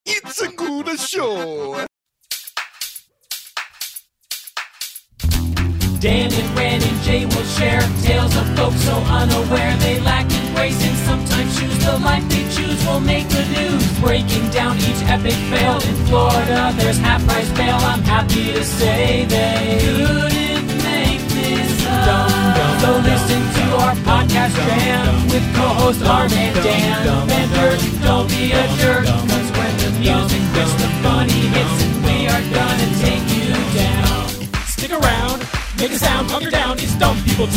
It's a good show. Dan and Ren and Jay will share tales of folks so unaware they lack in grace and sometimes choose the life they choose will make the news. Breaking down each epic fail in Florida, there's half-price bail. I'm happy to say they couldn't make this up. So listen to our podcast jam with co-host Arm and Dan. Bender, don't be a jerk, cause when the music hits, the funny hits, and we are gonna take you down. Stick around. Make a sound, hunker down, it's Dumb People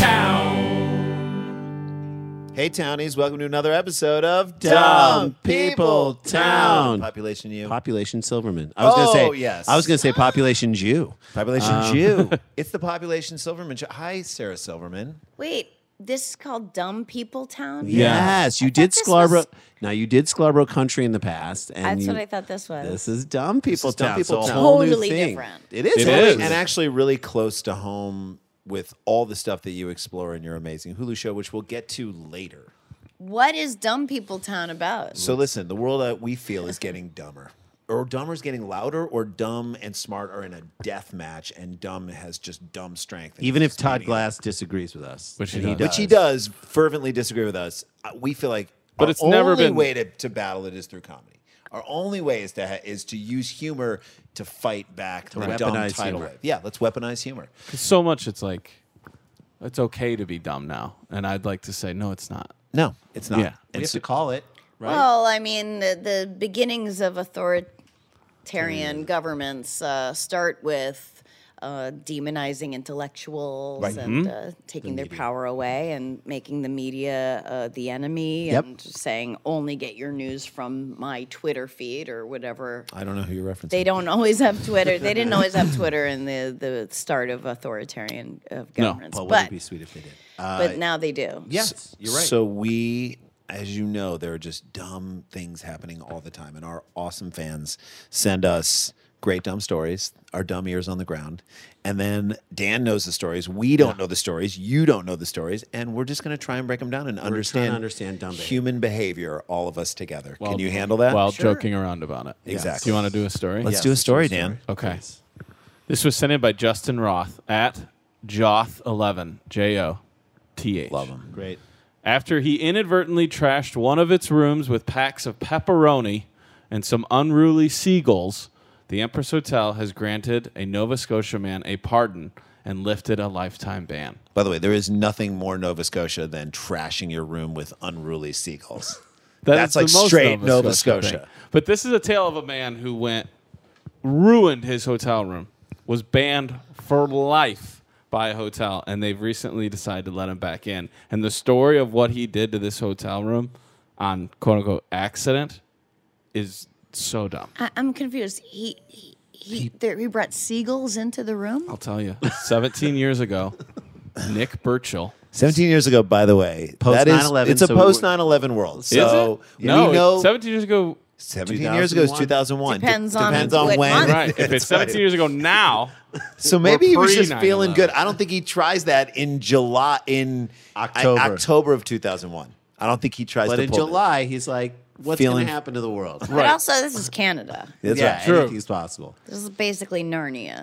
Town. Hey, Townies, welcome to another episode of Dumb People Town. Population U. Population Silverman. I was going to say Population Jew. Population Jew. It's the Population Silverman show. Hi, Sarah Silverman. Wait, this is called Dumb People Town? Yes, you did this Scarborough. was- Now you did Scarborough Country in the past, and That's you- what I thought this was. This is Dumb People Dumb Town. People so a Town. whole new Totally thing. different. It is. It is. And actually really close to home with all the stuff that you explore in your amazing Hulu show, which we'll get to later. What is Dumb People Town about? So listen, the world that we feel is getting dumber. Or dumber is getting louder, or dumb and smart are in a death match, and dumb has just dumb strength. And Even he's if Todd beating it. Glass disagrees with us, Which and he does. Which he does fervently disagree with us, we feel like But our it's never only been- way to battle it is through comedy. Our only way is to use humor to fight back the dumb weaponize tidal humor. wave. Yeah, let's weaponize humor. So much it's like, it's okay to be dumb now. And I'd like to say, no, it's not. No, it's not. Yeah. we have to call it right. Well, I mean, the beginnings of authoritarian governments start with demonizing intellectuals Right. and taking their power away and making the media the enemy Yep. and saying only get your news from my Twitter feed or whatever. I don't know who you're referencing. They don't always have Twitter. They didn't always have Twitter in the start of authoritarian governments. Well, wouldn't it be sweet if they did? But now they do. Yes, you're right. So we, as you know, there are just dumb things happening all the time, and our awesome fans send us great dumb stories, our dumb ears on the ground, and then Dan knows the stories. We don't know the stories. You don't know the stories, and we're just going to try and break them down and trying to understand dumb behavior. human behavior, all of us together. While- Can you handle that? While joking around about it. Exactly. Do you want to do a story? Let's Yes, do a let's story, do a Dan. Okay. This was sent in by Justin Roth at Joth11, Joth. Love them. Great. After he inadvertently trashed one of its rooms with packs of pepperoni and some unruly seagulls, the Empress Hotel has granted a Nova Scotia man a pardon and lifted a lifetime ban. By the way, there is nothing more Nova Scotia than trashing your room with unruly seagulls. That's is like the most straight Nova thing. Scotia. But this is a tale of a man who ruined his hotel room, was banned for life by a hotel, and they've recently decided to let him back in. And the story of what he did to this hotel room on quote unquote accident is so dumb. I'm confused. He brought seagulls into the room? I'll tell you. 17 years ago, Nick Burchill. 17 years ago, by the way, Post that is 9/11, it's a so post 9/11 world. So Is it? No, we know 17 years ago. 17 years ago is 2001. Depends on when. what month. Right. If it's 17 years ago now, So maybe he was just pre-9/11. feeling good. I don't think he tries that in October of 2001. I don't think he tries But to in pull July, he's like, what's going Feeling- to happen to the world? But also, this is Canada. That's yeah, right. True. anything's possible. This is basically Narnia.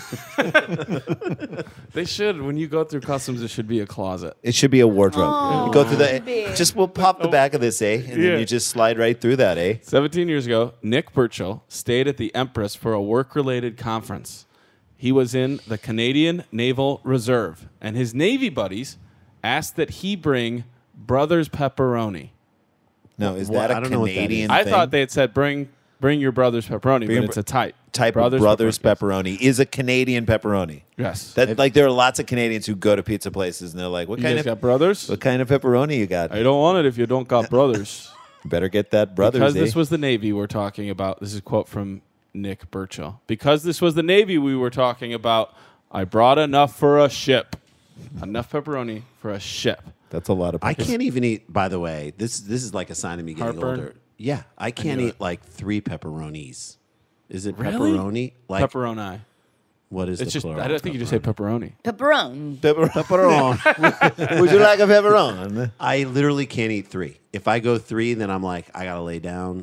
they should. When you go through customs, it should be a closet. It should be a wardrobe. You go through the big. just we'll pop the back of this, and Yeah. then you just slide right through that, 17 years ago, Nick Burchill stayed at the Empress for a work-related conference. He was in the Canadian Naval Reserve, and his Navy buddies asked that he bring Brothers Pepperoni. No, is Well, that a I don't know what that Canadian I thing? thought they had said bring your Brothers Pepperoni, Bring but it's a type. type of Brothers pepperoni is a Canadian pepperoni. Yes. That like there are lots of Canadians who go to pizza places and they're like, "What You kind guys of got Brothers? what kind of pepperoni you got? I don't want it if you don't got Brothers. You better get that Brothers." Because eh? this was the Navy we're talking about. This is a quote from Nick Burchill. Because this was the Navy we were talking about, I brought enough for a ship. Enough pepperoni for a ship. That's a lot of. I can't even eat, by the way, this is like a sign of me getting Heartburn? older. Yeah, I can't knew eat like 3 pepperonis. Is it Really? pepperoni? Like, Pepperoni. what is It's the just, plural? I don't think you just say pepperoni. Pepperon. pepperon. Would you like a pepperoni? I literally can't eat 3. If I go 3, then I'm like, I got to lay down.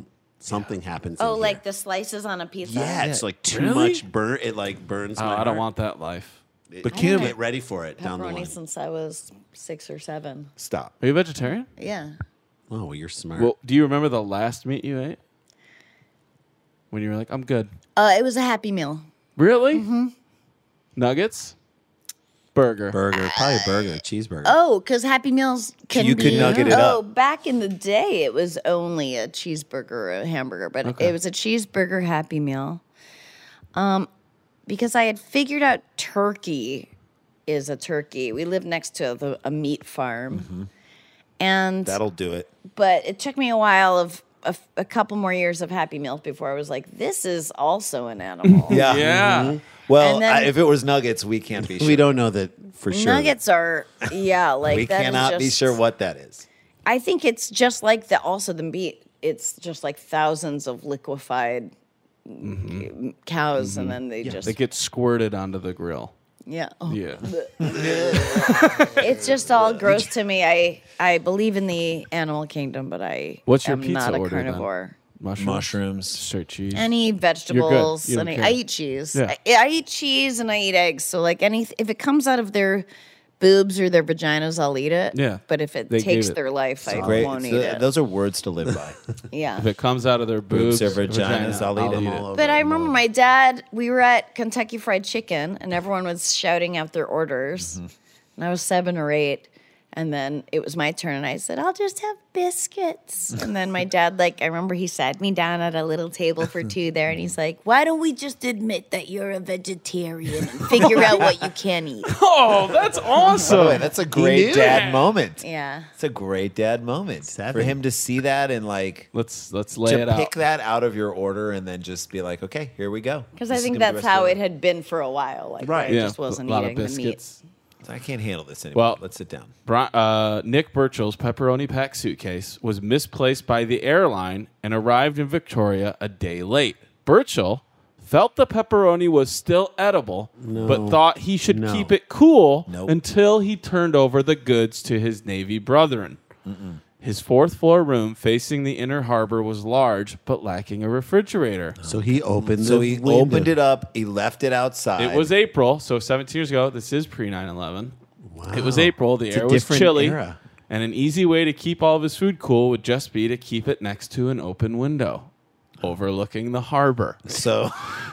Something happens. Oh, in like here. the slices on a pizza? Yeah, it's like too Really? much burn. It like burns my I heart. don't want that life. But Kim- get ready for it down the Pepperoni line. since I was 6 or 7. Stop. Are you a vegetarian? Yeah. Oh, well, you're smart. Well, do you remember the last meat you ate? When you were like, I'm good. It was a Happy Meal. Really? Mm-hmm. Nuggets? Burger. burger, probably a burger, cheeseburger. Oh, because Happy Meals can You be. could nugget it oh, up. back in the day, it was only a cheeseburger or a hamburger, but Okay. it was a cheeseburger Happy Meal. Because I had figured out turkey is a turkey. We live next to a meat farm, and That'll do it. but it took me a while of a couple more years of Happy Meals before I was like, this is also an animal. Yeah. Yeah. Well, And then- if it was nuggets, we can't be sure. We don't know that for sure. Nuggets are like We that is cannot be just- sure what that is. I think it's just like the meat. It's just like thousands of liquefied cows, and then they just They get squirted onto the grill. yeah. Oh. Yeah. It's just all gross to me. I believe in the animal kingdom, but I What's your am pizza not a order then? carnivore. Mushrooms. Mushrooms. Straight cheese. Any vegetables, You don't and care. I eat cheese. Yeah. I eat cheese and I eat eggs. So like if it comes out of their boobs or their vaginas, I'll eat it. Yeah. But if it They takes gave it their life, I Great. won't eat it. Those are words to live by. Yeah. If it comes out of their boobs, Boobs or vaginas, I'll eat it. all over But I it. remember my dad, we were at Kentucky Fried Chicken and everyone was shouting out their orders. And I was 7 or 8. And then it was my turn and I said, I'll just have biscuits. And then my dad, I remember he sat me down at a little table for 2 there and he's like, why don't we just admit that you're a vegetarian and figure out what you can eat? Oh, that's awesome. By the way, that's a great knew dad it. moment. Yeah. It's a great dad moment. Seven. For him to see that and Let's lay to it out. pick that out of your order and then just be like, okay, here we go. Because This I is think gonna be that's the rest how of it had been for a while. Right. I Yeah, just wasn't a lot eating of the meat. biscuits. I can't handle this anymore. Well- Let's sit down. Nick Burchell's pepperoni pack suitcase was misplaced by the airline and arrived in Victoria a day late. Burchell felt the pepperoni was still edible, but thought he should No. keep it cool Nope. until he turned over the goods to his Navy brethren. His 4th floor room facing the inner harbor was large, but lacking a refrigerator. So he opened. So the he window. opened it up. He left it outside. It was April, so 17 years ago. This is pre 9/11. Wow. It was April. The It's a air was different chilly. era. And an easy way to keep all of his food cool would just be to keep it next to an open window overlooking the harbor. So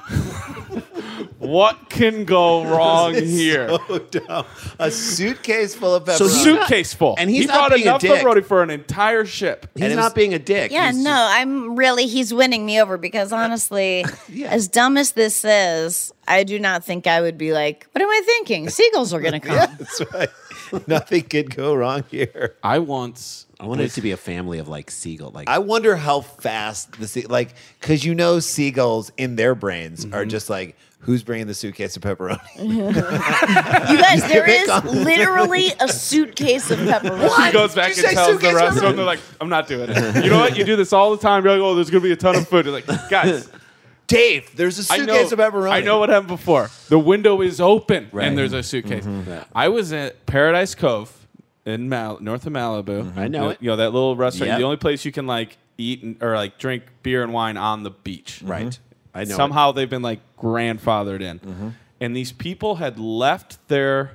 What can go wrong here? so dumb. A suitcase full of pepperoni. So Suitcase full. and he's he not brought being a enough dick. pepperoni for an entire ship. He's And it not was- being a dick. Yeah, He's no, he's winning me over because honestly, as dumb as this is, I do not think I would be like, what am I thinking? Seagulls are going to come. That's right. Nothing could go wrong here. I once. I wanted it to be a family of seagull. I wonder how fast because seagulls in their brains are just like, who's bringing the suitcase of pepperoni? You guys, there is literally a suitcase of pepperoni. He goes back Did you and say tells the suitcase rest of them, pepperoni? they're like, I'm not doing it. You know what? You do this all the time. You're like, oh, there's going to be a ton of food. You're like, guys. Dave, there's a suitcase of pepperoni. I know what happened before. The window is open Right. and there's a suitcase. I was at Paradise Cove in north of Malibu. I know it. You know that little restaurant. Yep. The only place you can eat or drink beer and wine on the beach. right. I know. Somehow they've been grandfathered in, and these people had left their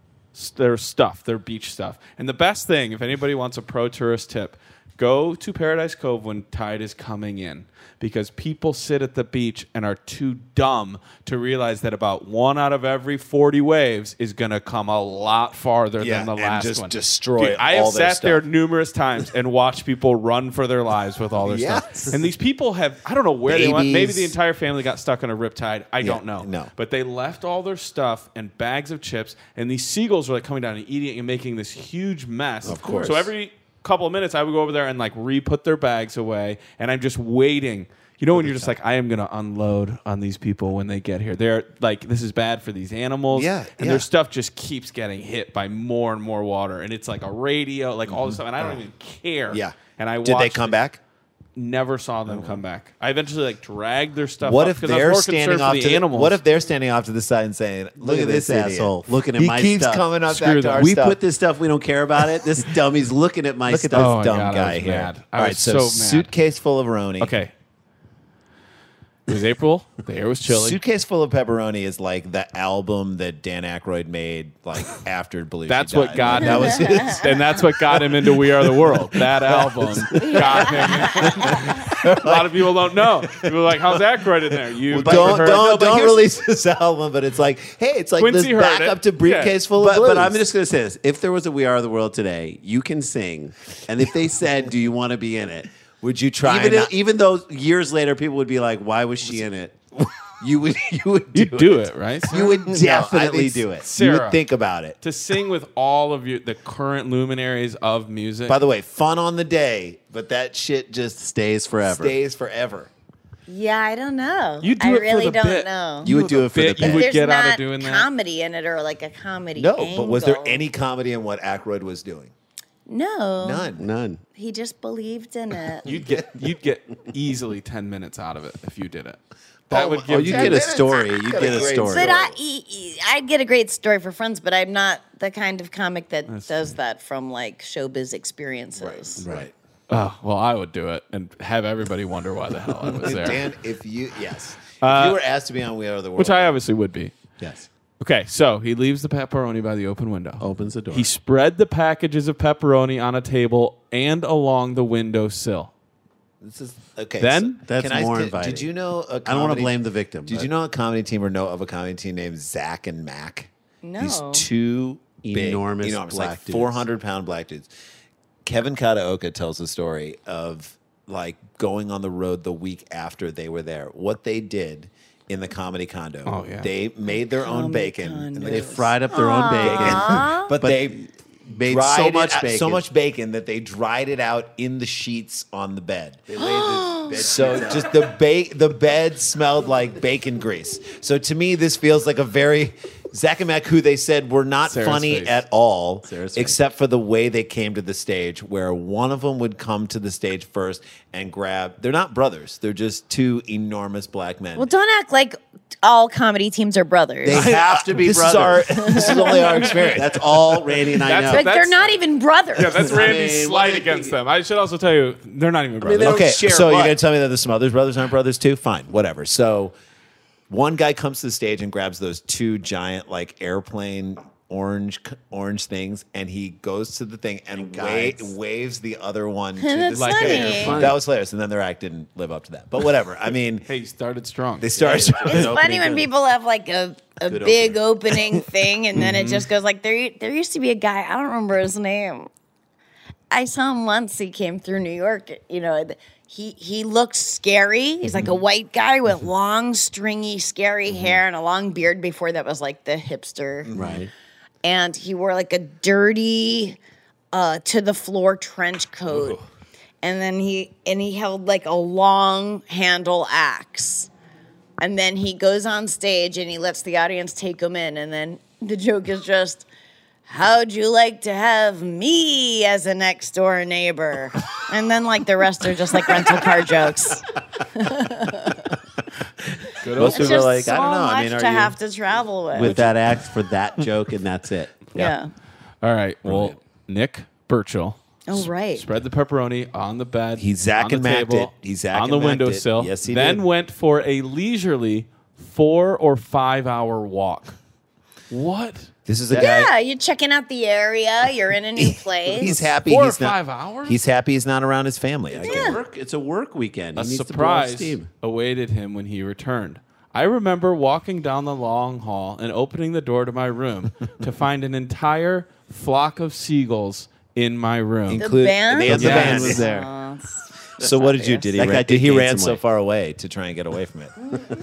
stuff, their beach stuff. And the best thing, if anybody wants a pro tourist tip, go to Paradise Cove when tide is coming in, because people sit at the beach and are too dumb to realize that about 1 out of every 40 waves is going to come a lot farther Yeah, than the and last just one. destroy Dude, I have all their sat there stuff. numerous times and watched people run for their lives with all their Yes. stuff. And these people have, I don't know where they went. Maybe Babies. the entire family got stuck on a riptide. I don't know. no. But they left all their stuff and bags of chips, and these seagulls were coming down and eating and making this huge mess. Of course. So every couple of minutes, I would go over there and re-put their bags away, and I'm just waiting. You know when you're just I am going to unload on these people when they get here. They're this is bad for these animals. Yeah, And their stuff just keeps getting hit by more and more water. And it's like a radio, all this stuff. And I don't even care. Yeah. And I Did they watched come it. back? Never saw them come back. I eventually dragged their stuff What up if 'cause I was they're more standing concerned off for to the animals. What if they're standing off to the side and saying, "Look at this idiot. asshole looking at he my keeps stuff. coming up Screw back to them. our We stuff." put this stuff. We don't care about it. This dummy's looking at my Look at stuff. this Oh my dumb God, I guy was here. mad. I All right, was so so mad. suitcase full of roni. Okay. It was April. The air was chilly. Suitcase Full of Pepperoni is like the album that Dan Aykroyd made like after Belushi That's died. what got him. That was his. And that's what got him into We Are the World. That album got him. A lot of people don't know. People are like, how's Aykroyd in there? You Don't release this album, but it's like, hey, it's like Quincy this heard backup it. to Briefcase Full of But Blues. I'm just going to say this. If there was a We Are the World today, you can sing. And if they said, do you want to be in it? Would you try? Even though years later people would be like, why was she in it? You would You'd do it, right? You would definitely I do think it. Sarah. You would think about it. To sing with all of the current luminaries of music. By the way, fun on the day, but that shit just Stays forever. stays forever. Yeah, I don't know. You do I it for really the don't bit. know. You would do it for the bit you bit. would There's get out of not doing that? comedy in it or like a comedy No, angle. but was there any comedy in what Aykroyd was doing? No. None. He just believed in it. You'd get easily 10 minutes out of it if you did it. That would give You you get a story. You get a great story. But I'd get a great story for friends, but I'm not the kind of comic that does that from like showbiz experiences. Right. Oh, well, I would do it and have everybody wonder why the hell I was there. Dan, if you were asked to be on We Are the World, Which I obviously would be. Yes. Okay, so he leaves the pepperoni by the open window. Opens the door. He spread the packages of pepperoni on a table and along the windowsill. this is okay. Then? That's more inviting. Did you know? I don't want to blame the victim. Did but you know a comedy team or know of a comedy team named Zach and Mac? No. These two Enormous like black dudes. 400-pound black dudes. Kevin Kataoka tells a story of like going on the road the week after they were there. What they did in the comedy condo. Oh, yeah. They made their own bacon. And They fried up their own bacon. but they made dried so it much out- bacon. so much bacon that they dried it out in the sheets on the bed. They laid the bed So sheets out. just the bed smelled like bacon grease. So to me, this feels like a very Zach and Mac, who they said were not Sarah's funny face. at all, Sarah's face. except for the way they came to the stage, where one of them would come to the stage first and grab. They're not brothers; they're just two enormous black men. Well, don't act like all comedy teams are brothers. They have to be this brothers. this is only our experience. That's all Randy and I That's know. like they're not even brothers. Yeah, that's Randy's mean, slight what- against them. I should also tell you, they're not even brothers. they don't Okay, share so you're what? going to tell me that the Smothers Brothers aren't brothers too? Fine, whatever. So one guy comes to the stage and grabs those two giant like airplane orange things, and he goes to the thing and guides. waves the other one to That's the Like funny. they're funny. That was hilarious, and then their act didn't live up to that. But whatever. I mean, Hey, you started strong. they started. It's funny when people have like a big opening thing, and then it Mm-hmm. just goes like there used to be a guy, I don't remember his name. I saw him once. He came through New York. You know, he looked scary. He's like a Mm-hmm. white guy with long, stringy, scary hair and a long beard. Before that was like the hipster, Right. and he wore like a dirty, to the floor trench coat, and then he held like a long handle axe. And then he goes on stage and he lets the audience take him in. And then the joke is just, how'd you like to have me as a next door neighbor? And then like the rest are just like rental car jokes. Good Most It's people are just like, so I don't know. much I mean, to are you? have to travel with. With that act for that joke, and that's it. yeah. All right. Well, Nick Burchill. Oh, right. Spread the pepperoni on the bed. He Zach on the and Macked table, it. He Zach on and the Macked it. windowsill. Yes, he then did. went for a leisurely 4 or 5 hour walk. What? This is a Yeah, guy. you're checking out the area. You're in a new place. He's happy. 4 or he's not, 5 hours? He's happy. He's not around his family. I get it. It's a work weekend. A He needs to blow off surprise steam. awaited him when he returned. I remember walking down the long hall and opening the door to my room to find an entire flock of seagulls in my room. The Include- band? and the Yes. band was there. Oh, So what did you did he That guy ran, did he gain ran some so weight. far away to try and get away from it?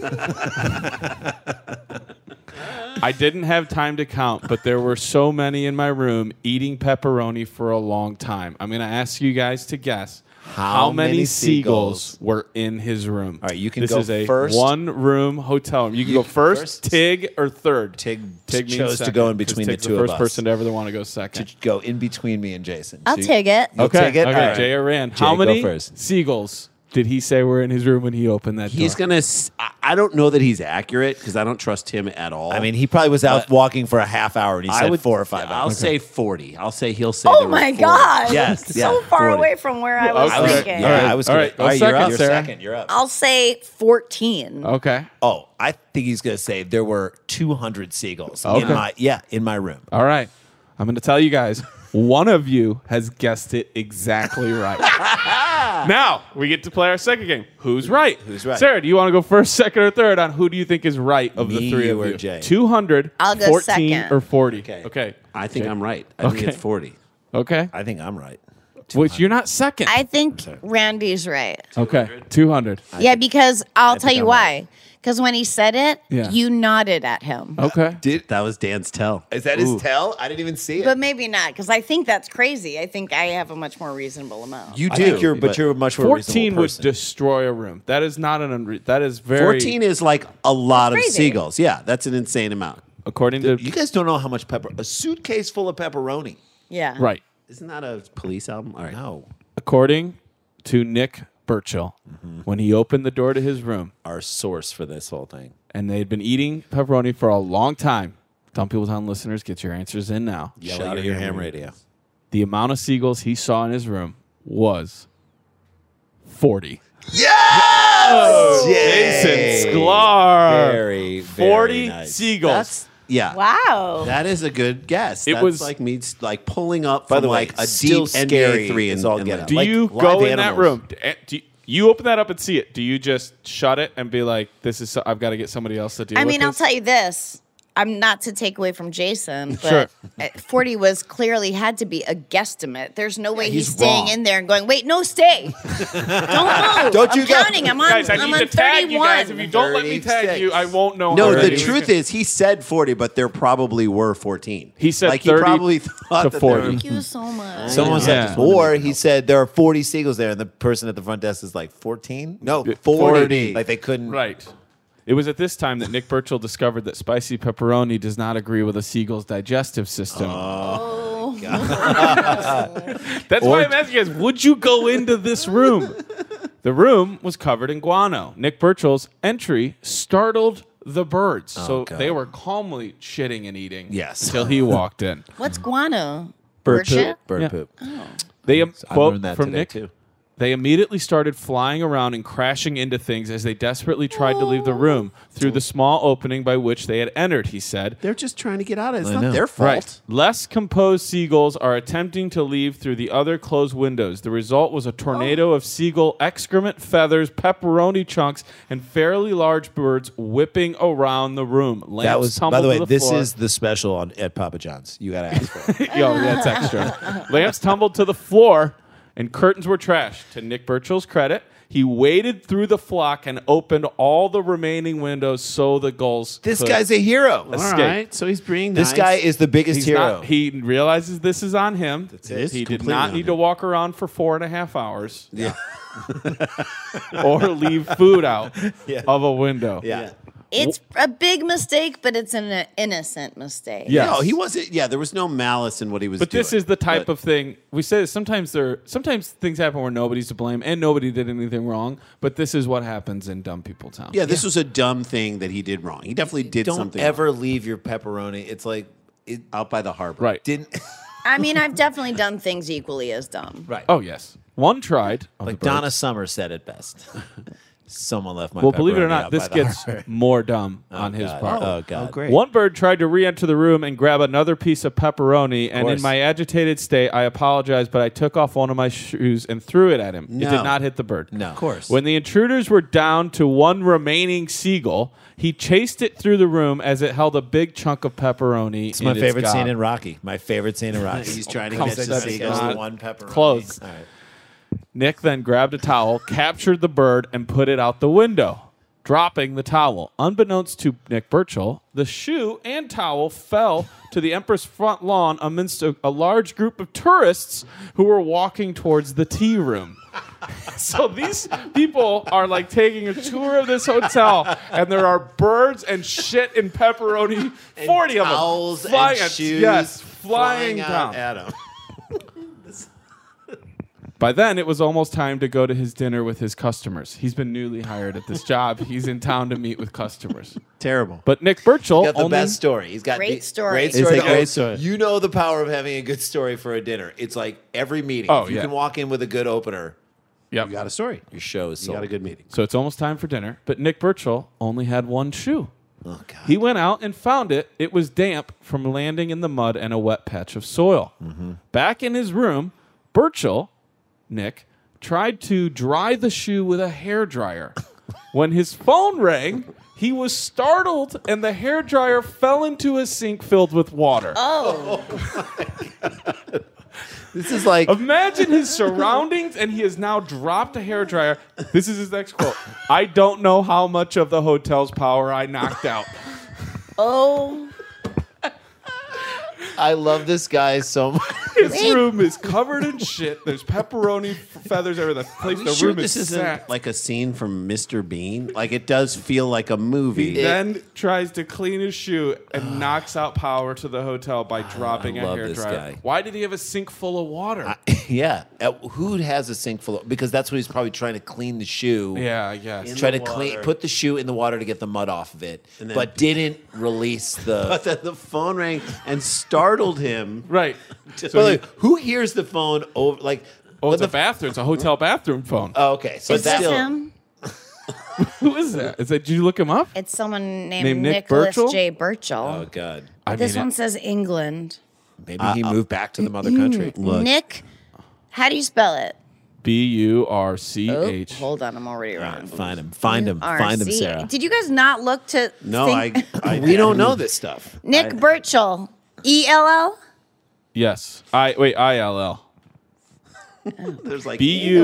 I didn't have time to count, but there were so many in my room eating pepperoni for a long time. I'm going to ask you guys to guess how many many seagulls seagulls were in his room. All right, you can this go is a first. one-room hotel room. You can go first, Tig, or third. Tig means chose to second, go in 'cause between the Tig's two the of first us. person to ever want to go second. To go in between me and Jason. I'll So you- take it. You'll Okay, take it? okay. All right. Jay or Rand. Jay, How go many first. seagulls did he say were in his room when he opened that He's door? gonna. I don't know that he's accurate because I don't trust him at all. I mean, he probably was out But walking for a half hour and he I said would 4 or 5 I'll hours. say 40. I'll say he'll say. Oh there were my 40. God. Yes. So far 40. away from where I was Okay. thinking. Yeah, I was All gonna, right, go all right, second, you're up. Sarah. Second, you're up. I'll say 14. Okay. Oh, I think he's going to say there were 200 seagulls Okay. in my room. All right. I'm going to tell you guys, one of you has guessed it exactly right. Now, we get to play our second game. Who's right? Who's right? Sarah, do you want to go first, second, or third on who do you think is right of the Me, three you, of or you? Jay? 200, I'll go 14, second. or 40. Okay. Okay. I think I'm right. I think Okay. it's 40. Okay. I think I'm right. Which you're not second. I think Randy's right. Okay. 200. Yeah, because I'll tell think you I'm why. Because when he said it, Yeah. you nodded at him. Okay. That was Dan's tell. Is that his tell? I didn't even see it. But maybe not, because I think that's crazy. I think I have a much more reasonable amount. you I do. think You're a much more 14 reasonable would person. destroy a room. That is not that is very 14 is like a lot of crazy. seagulls. Yeah, that's an insane amount. according to You guys don't know how much a suitcase full of pepperoni. Yeah. right. Isn't that a police album? All right. No, According to Nick Burchill, when he opened the door to his room our source for this whole thing. and they had been eating pepperoni for a long time. Dumb People Town listeners, get your answers in now. Shout at your ham radio. The amount of seagulls he saw in his room was 40. Jason Sklar. Very, 40 nice. seagulls. That's yeah. Wow. That is a good guess. It That's was- like me like pulling up By from the way, like a still deep scary. NBA 3 It's and all and get like- out. Do Like you live go in that animals. room? Do you open that up and see it? Do you just shut it and be like, "This is I've got to get somebody else to deal I with mean, I'll this"? tell you this. I'm not to take away from Jason, Sure. but 40 was clearly had to be a guesstimate. There's no way he's he's staying wrong. in there and going, wait, no, stay. Don't move. Don't you I'm go. counting. I'm on, Guys, I I'm need on to tag 31. you guys. If you don't let me tag 36. you, I won't know. No, how the many. truth is he said 40, but there probably were 14. He said like he 30 probably thought to that 40. there were- Thank you so much. Someone Yeah. said, or he said there are 40 seagulls there, and the person at the front desk is like 14. No, 40. Like they couldn't. Right. It was at this time that Nick Burchill discovered that spicy pepperoni does not agree with a seagull's digestive system. Oh. That's why I'm asking you guys, would you go into this room? The room was covered in guano. Nick Burchill's entry startled the birds. so God. they were calmly shitting and eating Yes. until he walked in. What's guano? Bird shit? Bird Yeah. poop. They I quote learned that from today, Nick. too. They immediately started flying around and crashing into things as they desperately tried to leave the room through the small opening by which they had entered, he said. They're just trying to get out of it. It's I not know. their fault. Right. Less composed seagulls are attempting to leave through the other closed windows. The result was a tornado of seagull excrement, feathers, pepperoni chunks, and fairly large birds whipping around the room. Lamps That was, by tumbled the way, to this floor. is the special at Papa John's. You got to ask for it. Yo, that's extra. Lamps tumbled to the floor and curtains were trashed. To Nick Burchill's credit, he waded through the flock and opened all the remaining windows so the gulls This could guy's a hero. All escape. right. So he's being This nice. guy is the biggest He's hero. not, he realizes this is on him. it. It's He did completely not on need to him. walk around for 4.5 hours Yeah. or leave food out of a window. yeah. It's a big mistake, but it's an innocent mistake. Yeah. No, he wasn't. Yeah, there was no malice in what he was But doing. this is the type But- of thing we say. Sometimes things happen where nobody's to blame and nobody did anything wrong. But this is what happens in Dumb People Town. Yeah, this was a dumb thing that he did wrong. He definitely did Don't something ever leave your pepperoni. It's like it out by the harbor. Right. didn't. I mean, I've definitely done things equally as dumb. Right. Oh yes. One tried. of Like the birds. Donna Summer said it best. Someone left my. Well, believe it or pepperoni not, out this by the gets harbor. more dumb on his God. part. Oh God. great. One bird tried to re-enter the room and grab another piece of pepperoni, and in course. my agitated state, I apologized, but I took off one of my shoes and threw it at him. It No. did not hit the bird. No. Of course. When the intruders were down to one remaining seagull, he chased it through the room as it held a big chunk of pepperoni. It's my in its favorite gob. scene in Rocky. My favorite scene in Rocky. He's trying to Come catch on, the that's seagull. not- one pepperoni. Close. All right. Nick then grabbed a towel, captured the bird, and put it out the window, dropping the towel. Unbeknownst to Nick Burchill, the shoe and towel fell to the Empress front lawn amidst a large group of tourists who were walking towards the tea room. So these people are like taking a tour of this hotel, and there are birds and shit and pepperoni, 40 of them, Towels flying and at- shoes yes, flying out down. at him. By then, it was almost time to go to his dinner with his customers. He's been newly hired at this job. He's in town to meet with customers. Terrible. But Nick Burchill Got the only best story. He's got Great the story. Great It's story. a great story. You know the power of having a good story for a dinner. It's like every meeting. Oh, if you yeah. can walk in with a good opener, Yep. You got a story. your show is You sold. got a good meeting. So it's almost time for dinner. But Nick Burchill only had one shoe. Oh God. He went out and found it. It was damp from landing in the mud and a wet patch of soil. Back in his room, Burchill, Nick, tried to dry the shoe with a hairdryer. When his phone rang, he was startled and the hairdryer fell into a sink filled with water. Oh, This is like Imagine his surroundings, and he has now dropped a hairdryer. This is his next quote. I don't know how much of the hotel's power I knocked out. oh. I love this guy so much. His room is covered in shit. There's pepperoni feathers everywhere. The place, Are the you sure room this is isn't sacked. like a scene from Mr. Bean? Like it does feel like a movie. He then tries to clean his shoe and knocks out power to the hotel by dropping a love this hairdryer. guy. Why did he have a sink full of water? Yeah. Who has a sink full of? Because that's what he's probably trying to clean the shoe. yeah, I guess. Try the to clean, water. put the shoe in the water to get the mud off of it, And then- but didn't release the. But then the phone rang and startled him. Right. But So like, who hears the phone over? Like, oh, when it's the a bathroom. It's a hotel bathroom phone. Oh, okay, so Is that's this him? Who is that? Is that? Did you look him up? It's someone named Named Nick Nicholas Burchill? J. Burchill. Oh God, I This mean, one says England. maybe he moved back to the mother country. Look. Nick, how do you spell it? BURCH. Hold on, I'm already wrong. Find him, find him, find him, RC. Sarah. Did you guys not look to No, think We don't know this stuff. Nick Burchill, ELL? Yes. ILL. There's like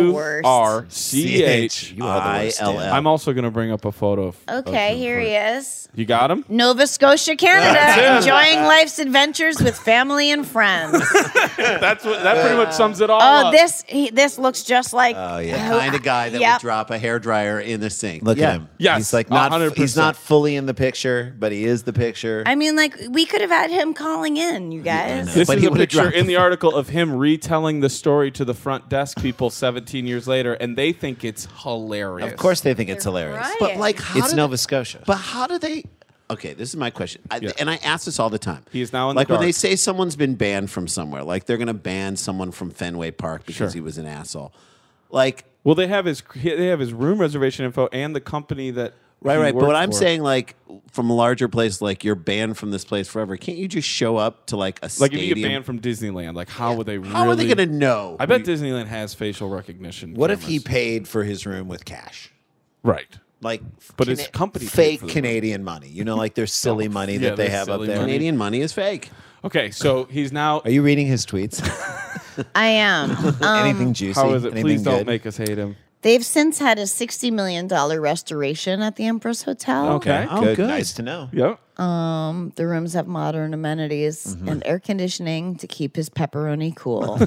BURCH. You are the worst, Dan. ILL. I'm also going to bring up a photo of. Okay, of here he is. You got him? Nova Scotia, Canada, enjoying life's adventures with family and friends. That pretty much sums it all Oh, up. this looks just like kind of guy that Yep. would drop a hairdryer in the sink. Look Yeah. at him. Yes, he's like not. 100%. He's not fully in the picture, but he is the picture. I mean, like we could have had him calling in, you guys. This But is he a would've picture dropped in the article of him retelling the story to the front desk people 17 years later, and they think it's hilarious. Of course, they think it's hilarious. Right. But like, how It's do Nova Scotia. But how do they? Okay, this is my question, Yeah. and I ask this all the time. He is now in the like when dark. they say someone's been banned from somewhere, like they're going to ban someone from Fenway Park because Sure. he was an asshole. Like, Well, they have his room reservation info and the company that. right. he But what worked I'm for. saying, like, from a larger place, like you're banned from this place forever. Can't you just show up to like a like stadium? if you get banned from Disneyland, like how would they? How are they really- going to know? I bet Disneyland has facial recognition. What if he cameras. paid for his room with cash? Right. Like, But his company paid fake for the Canadian money. You know, like there's silly money yeah, that they there's have up silly there. money. Canadian money is fake. Okay, so he's now. Are you reading his tweets? I am. Anything juicy? How is it? Anything Please don't good? make us hate him. They've since had a $60 million restoration at the Empress Hotel. Okay. Oh, good. good. Nice to know. Yep. The rooms have modern amenities and air conditioning to keep his pepperoni cool.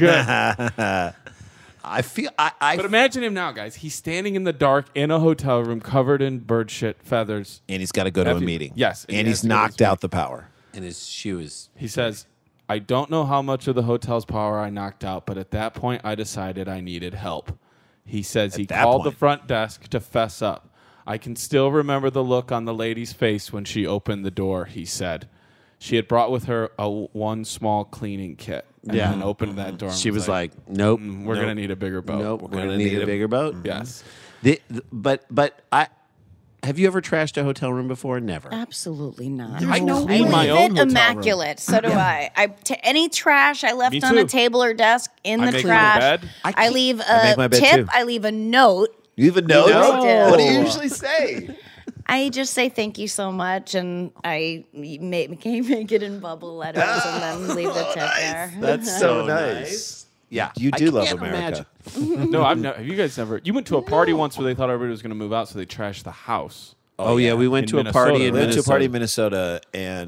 I feel. I But imagine him now, guys. He's standing in the dark in a hotel room covered in bird shit feathers. And he's got to go to a Effie. meeting. Yes, and And he has he's to go to knocked his out the power. and his shoe is. He says, I don't know how much of the hotel's power I knocked out, but at that point I decided I needed help. He says he that called the point. front desk to fess up. I can still remember the look on the lady's face when she opened the door, he said. She had brought with her one small cleaning kit. And Yeah. then opened that door. And She was like, "Nope, we're going to need a bigger boat. nope, We're we're gonna gonna need a bigger boat." Yes. But I have you ever trashed a hotel room before? Never. Absolutely not. I No, clean I my leave own it hotel room. immaculate. So do I. Any trash I left Me on a too. table or desk in I the make my trash. bed. I leave make my a bed tip. too. I leave a note. You even know? do. What do you usually say? I just say thank you so much, and I make it in bubble letters, and then leave the tip there. That's so nice. Yeah, You I do love can't America. imagine. No, I've never. Have you guys never? You went to a party once where they thought everybody was going to move out, so they trashed the house. Oh yeah, we went In to a party Minnesota. in We went to a party in Minnesota. Minnesota, and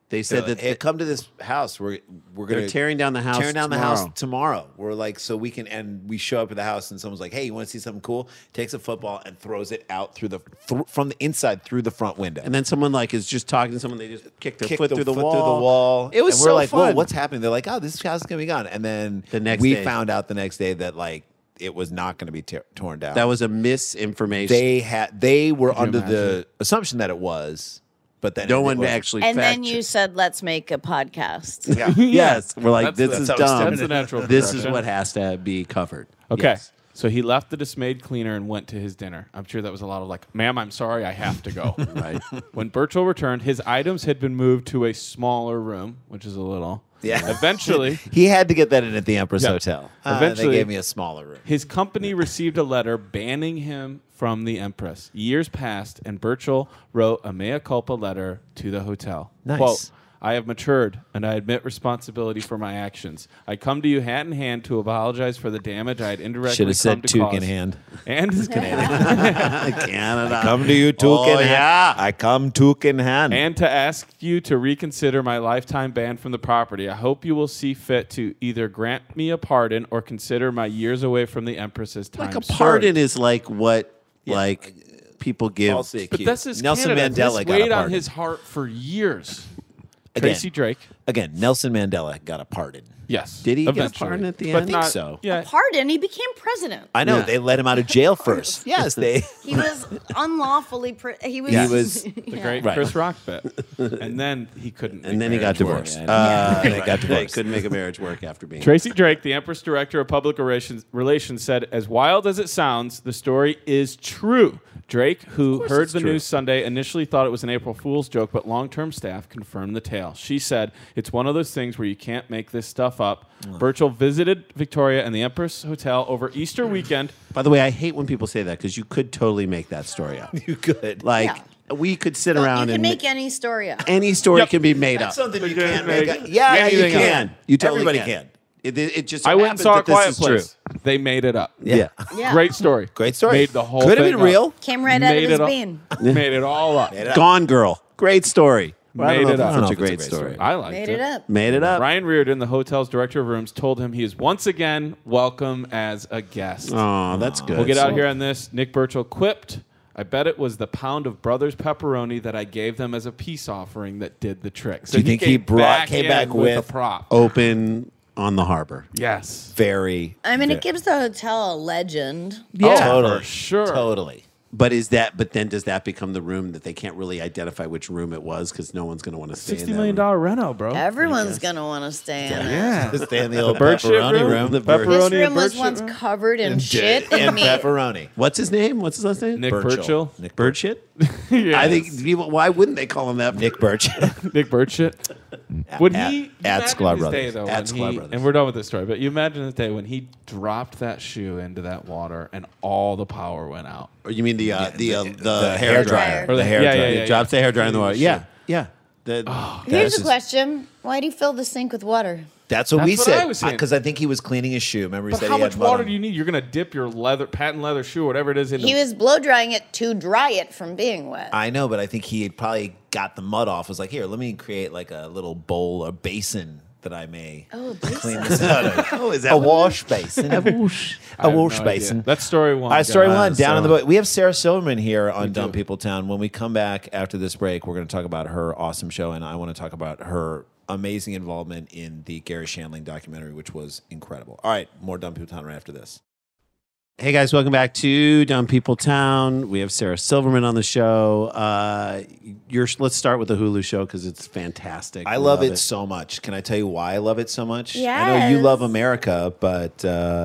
They said They're that like, hey, come to this house. We're they're gonna tearing down the house. tearing down tomorrow. the house tomorrow. We're like, so we can, and we show up at the house, and someone's like, hey, you want to see something cool? Takes a football and throws it out through from the inside through the front window. And then someone like is just talking to someone. They just kick their Kick foot through the wall. It was and we're so like, fun. whoa, what's happening? They're like, oh, this house is gonna be gone. And then The next we day. found out the next day that like it was not going to be torn down. That was a misinformation. They were under the assumption that it was, but then no it one wasn't. actually. And then fact you checked. said, let's make a podcast. Yeah. Yes, we're like, That's- this is that's how it's dumb. done. That's the natural This is progression. what has to be covered. Okay. Yes. So he left the dismayed cleaner and went to his dinner. I'm sure that was a lot of like, ma'am, I'm sorry, I have to go. Right. When Burchell returned, his items had been moved to a smaller room, which is a little. Yeah. Eventually, He had to get that in at the Empress Yeah. Hotel. Eventually- they gave me a smaller room. his company received a letter banning him from the Empress. Years passed, and Burchell wrote a mea culpa letter to the hotel. Nice. Quote, I have matured, and I admit responsibility for my actions. I come to you hat in hand to apologize for the damage I had indirectly Should have said come to toque cause. in hand. And Canada. Come to you, toque Oh, in hand. yeah. I come toque in hand. and to ask you to reconsider my lifetime ban from the property. I hope you will see fit to either grant me a pardon or consider my years away from the Empress as time Like a served. pardon is like what like people give. Falsely But accused. this is Nelson Canada. Mandela This got weighed a on pardon. his heart for years. Again. Tracy Drake. Again, Nelson Mandela got a pardon. Yes. Did he get a Eventually. pardon at the But end? I think not- so. Yeah. Pardon, he became president. I know Yeah. they let him out of jail first. Yes, they. He was unlawfully. He was. He was- The great Right. Chris Rock bit. And then he couldn't. And make then he got marriage work. divorced. Yeah, they got They divorced. couldn't make a marriage work after being. Tracy Drake, the Empress Director of Public Relations, said, as wild as it sounds, the story is true. Drake, who heard it's the true. news Sunday, initially thought it was an April Fool's joke, but long-term staff confirmed the tale. She said, it's one of those things where you can't make this stuff up. Burchell visited Victoria and the Empress Hotel over Easter weekend. By the way, I hate when people say that because you could totally make that story up. You could. Like Yeah. we could sit You around can and make any story up. any story Yep. can be made up. Something you can can't make make. Yeah, you anything up. can. You totally Everybody can. can. It just I went and happens saw A that this Quiet is Place. They made it up. Yeah. Yeah. Great story. Great story. Made the whole Could have thing been up. real. Came right out of Made his it all- bean. Made it all up. Made it up. Gone Girl. Great story. Well, I don't Made know it if up. it's I don't such a know if great it's a great story. story. I liked Made it up. Made it up. Ryan Reardon, the hotel's director of rooms, told him he is once again welcome as a guest. Oh, that's good. We'll get out here on this. Nick Burchell quipped, I bet it was the pound of Brothers pepperoni that I gave them as a peace offering that did the trick. So Do you think he came back in with a prop? Open on the harbor. Yes. Very. I mean, it gives the hotel a legend. Yeah, totally. for sure. Totally. But but then does that become the room that they can't really identify which room it was because no one's going to want to stay in $60 that million room? reno, bro. Everyone's gonna want to stay in it. Yeah. Just stay in the old Bird shit pepperoni room? room. The bird- This pepperoni room and was bird once shit room? covered in shit and and meat. pepperoni. What's his name? What's his last name? Nick Burchell. Nick Bird shit? Yes. I think people, why wouldn't they call him that? Nick Birch. Nick Burchett. Would At- he at imagine Sklar his Brothers. day, though, At when Sklar he- Brothers. and we're done with this story, but you imagine the day when he dropped that shoe into that water and all the power went out. Or you mean the hair hair dryer? dryer. Or the hair Yeah, dryer. yeah, yeah. Drops the hair dryer in the water. Shit. Yeah, yeah. Here's That's a just- question: why do you fill the sink with water? That's what That's we what said. I was saying. Because I think he was cleaning his shoe. Remember, he But said how he much had mud water on- do you need? You're going to dip your patent leather shoe, whatever it is, into He was blow drying it to dry it from being wet. I know, but I think he had probably got the mud off. Was like, here, let me create like a little bowl, a basin that I may clean this out of. Oh, is that a what wash basin? A wash I have no basin. idea. That's story one. All right, story guys. one, down in the so- boat. We have Sarah Silverman here on Dumb do. People Town. When we come back after this break, we're going to talk about her awesome show, and I want to talk about her amazing involvement in the Gary Shandling documentary, which was incredible. All right, more Dumb People Town right after this. Hey guys, welcome back to Dumb People Town. We have Sarah Silverman on the show. Let's start with the Hulu show because it's fantastic. I love it so much. Can I tell you why I love it so much? I know you Yes. love America, but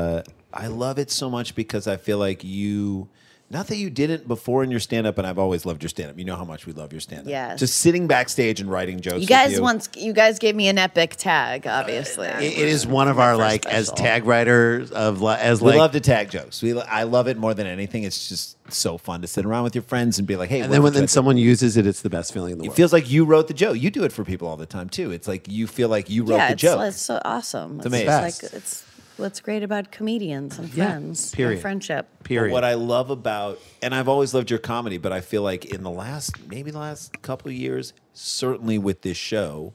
I love it so much because I feel like you, not that you didn't before in your stand-up, and I've always loved your stand-up. You know how much we love your stand-up. Yes. Just sitting backstage and writing jokes. You guys with you guys gave me an epic tag, obviously. It is one of our like as special. tag writers of as We like, love to tag jokes. I love it more than anything. It's just so fun to sit around with your friends and be like, hey, and then when what's the someone uses it, it's the best feeling in the It world. feels like you wrote the joke. You do it for people all the time too. It's like you feel like you wrote yeah, the it's, joke. it's so awesome. It's amazing. like it's what's great about comedians and friends. period. And friendship. Period. What I love about, and I've always loved your comedy, but I feel like in the last couple of years, certainly with this show,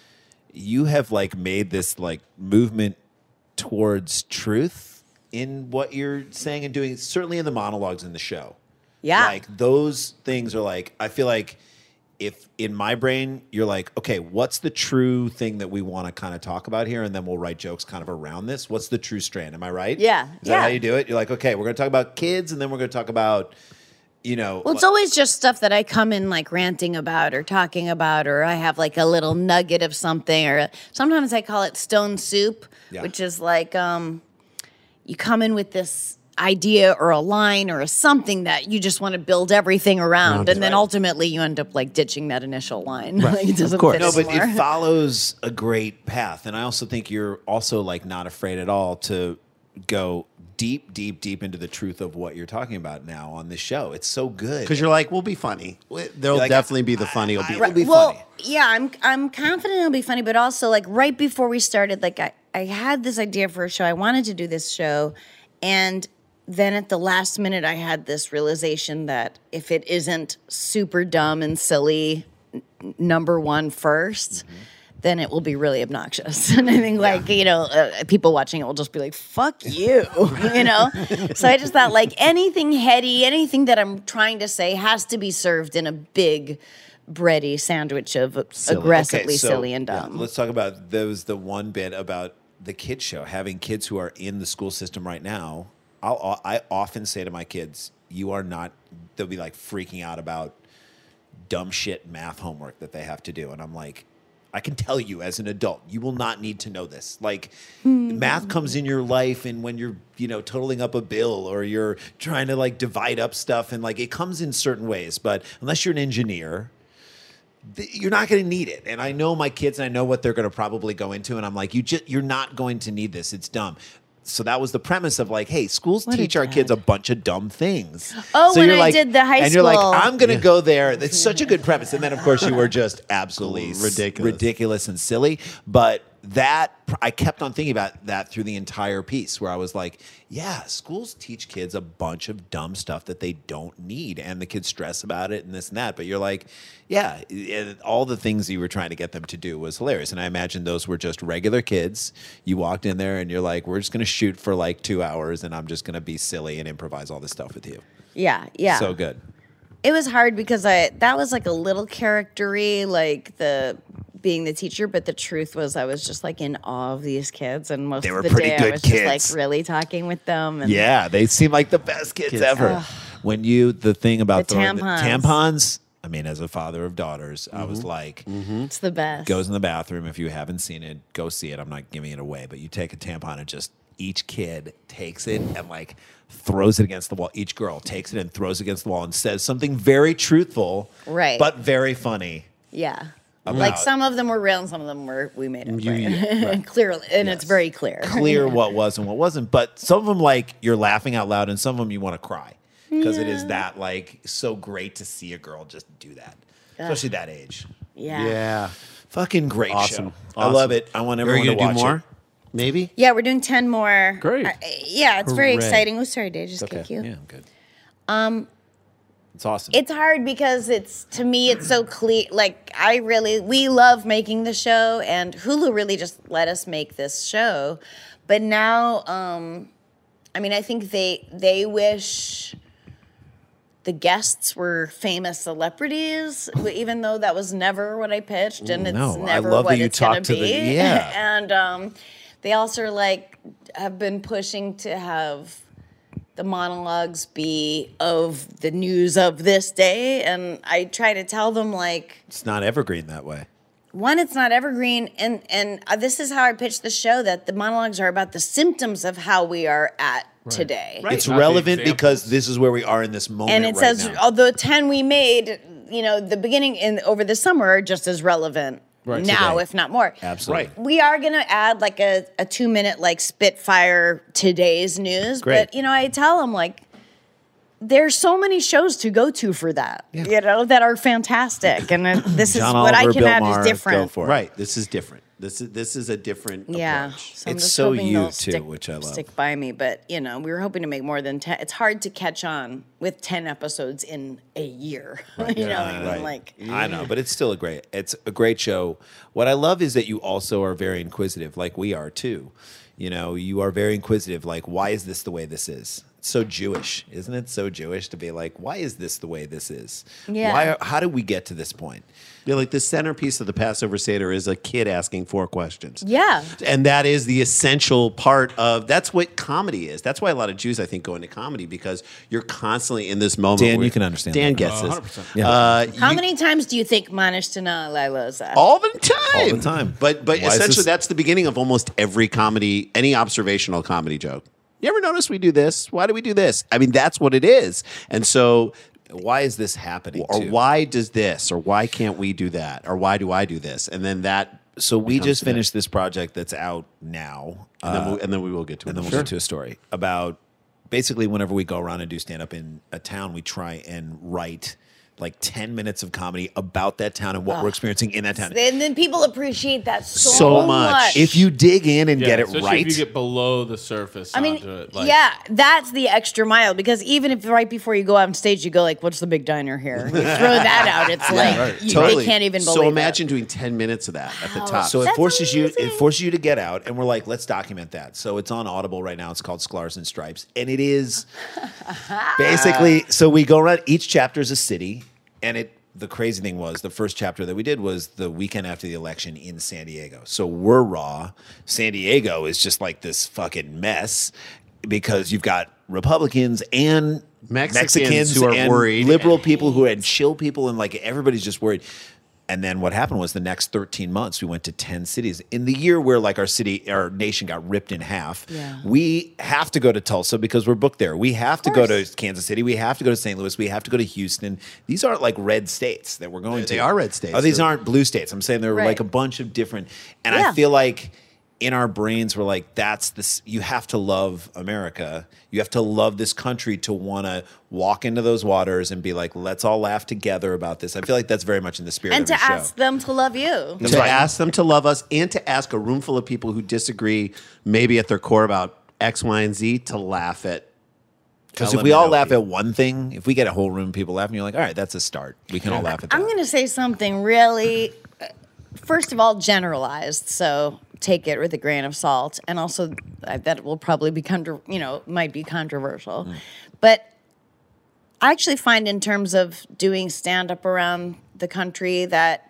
you have like made this like movement towards truth in what you're saying and doing, certainly in the monologues in the show. Yeah. Like those things are like, I feel like if in my brain, you're like, okay, what's the true thing that we want to kind of talk about here? And then we'll write jokes kind of around this. What's the true strand? Am I right? Yeah. Is that how you do it? You're like, okay, we're going to talk about kids and then we're going to talk about, you know. Well, it's always just stuff that I come in like ranting about or talking about, or I have like a little nugget of something, or sometimes I call it stone soup, which is like you come in with this idea or a line or a something that you just want to build everything around, and then ultimately you end up like ditching that initial line. Like it doesn't fit No, but anymore. it follows a great path. And I also think you're also like not afraid at all to go deep into the truth of what you're talking about now on this show. It's so good. Because you're like, we'll be funny. There'll Like, definitely be the funny. It'll be It'll be well, funny. yeah, I'm confident it'll be funny, but also like right before we started, like I had this idea for a show. I wanted to do this show, and then at the last minute, I had this realization that if it isn't super dumb and silly, number one first, then it will be really obnoxious. And I think, like, you know, people watching it will just be like, fuck you, you know? So I just thought, like, anything heady, anything that I'm trying to say has to be served in a big, bready sandwich of aggressively silly and dumb. Let's talk about the one bit about the kids show, having kids who are in the school system right now. I often say to my kids, they'll be like freaking out about dumb shit math homework that they have to do. And I'm like, I can tell you as an adult, you will not need to know this. Like math comes in your life, and when you're, you know, totaling up a bill or you're trying to like divide up stuff, and like it comes in certain ways, but unless you're an engineer, you're not going to need it. And I know my kids, and I know what they're going to probably go into, and I'm like, you're not going to need this. It's dumb. So that was the premise of like, hey, schools teach our kids a bunch of dumb things. Oh, so when you're I like, did the high and you're like, school. I'm going to go there. It's such a good premise. And then, of course, you were just absolutely ridiculous and silly. But I kept on thinking about that through the entire piece, where I was like, yeah, schools teach kids a bunch of dumb stuff that they don't need, and the kids stress about it and this and that. But you're like, yeah, all the things you were trying to get them to do was hilarious. And I imagine those were just regular kids. You walked in there and you're like, we're just going to shoot for like 2 hours, and I'm just going to be silly and improvise all this stuff with you. Yeah. So good. It was hard because that was like a little character-y, like being the teacher, but the truth was I was just like in awe of these kids, and most They were of the pretty day good I was kids. just like really talking with them. And Yeah, they seem like the best kids ever. When the thing about The throwing tampons. I mean, as a father of daughters, I was like, it's the best. goes in the bathroom. If you haven't seen it, go see it. I'm not giving it away, but you take a tampon and just each kid takes it and like throws it against the wall. Each girl takes it and throws it against the wall and says something very truthful, Right. but very funny. Yeah. About- Like some of them were real and some of them we made up. You- Right? Clearly, and it's very clear. Clear what was and what wasn't, but some of them like you're laughing out loud, and some of them you want to cry because it is that like so great to see a girl just do that, especially that age. Yeah. Yeah. Fucking great Awesome. show. I love it. I want Are everyone you to going to watch do more? it. Maybe? Yeah, we're doing 10 more. Great. Yeah, it's very Hooray. exciting. Oh, sorry, did I just kick you? Yeah, I'm good. It's awesome. It's hard because to me it's so clear. Like we love making the show, and Hulu really just let us make this show. But now, I mean, I think they wish the guests were famous celebrities, even though that was never what I pitched, and it's No, I never love what that you it's gonna talked to be. And they also like have been pushing to have the monologues be of the news of this day, and I try to tell them like, It's not evergreen that way. one, it's not evergreen, and this is how I pitch the show, that the monologues are about the symptoms of how we are at today. It's Not the relevant examples. because this is where we are in this moment. And it right says, now. although 10 we made, you know, the beginning and over the summer are just as relevant now, Today. if not more. Absolutely. We are going to add like a 2-minute like Spitfire today's news. Great. But, you know, I tell them like, there's so many shows to go to for that, you know, that are fantastic. And this is John what Oliver, I can Bill add Maher, is different. Go for it. Right. This is different. This is a different Yeah, approach. so I'm It's just so hoping you, they'll too, which I love. Stick by me, but we were hoping to make more than 10. It's hard to catch on with 10 episodes in a year. You know what I mean? Right. Like, I know, but it's a great show. What I love is that you also are very inquisitive, like we are too. You are very inquisitive. Like, why is this the way this is? It's so Jewish, isn't it? So Jewish to be like, why is this the way this is? Yeah. How did we get to this point? Yeah, like the centerpiece of the Passover Seder is a kid asking 4 questions. yeah. And that is the essential part of, that's what comedy is. That's why a lot of Jews, I think, go into comedy, because you're constantly in this moment. Dan, where- you can understand Dan that. gets this. 100%. Yeah. How many times do you think Manish Tana Laila is that? All the time. All the time. But Why is essentially, this- that's the beginning of almost every comedy, any observational comedy joke. You ever notice we do this? Why do we do this? I mean, that's what it is. And so, Why is this happening? or too? why does this? Or why can't we do that? Or why do I do this? And then that. So we becomes just the next- finished this project that's out now. And then we will get to it. And then we'll get to a story about basically whenever we go around and do stand up in a town, we try and write like 10 minutes of comedy about that town and what we're experiencing in that town. And then people appreciate that so, So much. If you dig in and get it especially right, if you get below the surface I mean, onto it. Like, yeah, that's the extra mile, because even if right before you go out on stage, you go like, what's the big diner here? You throw that out. It's like, they can't even believe So it. imagine doing 10 minutes of that at the top. so it That's forces you amazing. to get out, and we're like, let's document that. So it's on Audible right now. It's called Sklars and Stripes, and it is basically, so we go around, each chapter is a city, and the crazy thing was the first chapter that we did was the weekend after the election in San Diego. So we're raw. San Diego is just like this fucking mess because you've got Republicans and Mexicans who are and worried. liberal people who had chill people, and like everybody's just worried. And then what happened was the next 13 months, we went to 10 cities. In the year where like our nation got ripped in half, we have to go to Tulsa because we're booked there. We have to go to Kansas City. We have to go to St. Louis. We have to go to Houston. These aren't like red states that we're going to. They are red states. Oh, these They're- aren't blue states. I'm saying they're Right. like a bunch of different. And Yeah. I feel like in our brains, we're like, that's this. You have to love America. You have to love this country to want to walk into those waters and be like, let's all laugh together about this. I feel like that's very much in the spirit and of to your show. ask them to love you. That's to right. ask them to love us and to ask a room full of people who disagree, maybe at their core, about X, Y, and Z, to laugh at. Because if we all laugh LMNOP. at one thing, if we get a whole room of people laughing, you're like, all right, that's a start. We can all laugh at that. I'm going to say something really, first of all, generalized. So take it with a grain of salt. And also, that will probably be, might be controversial. But I actually find, in terms of doing stand up around the country, that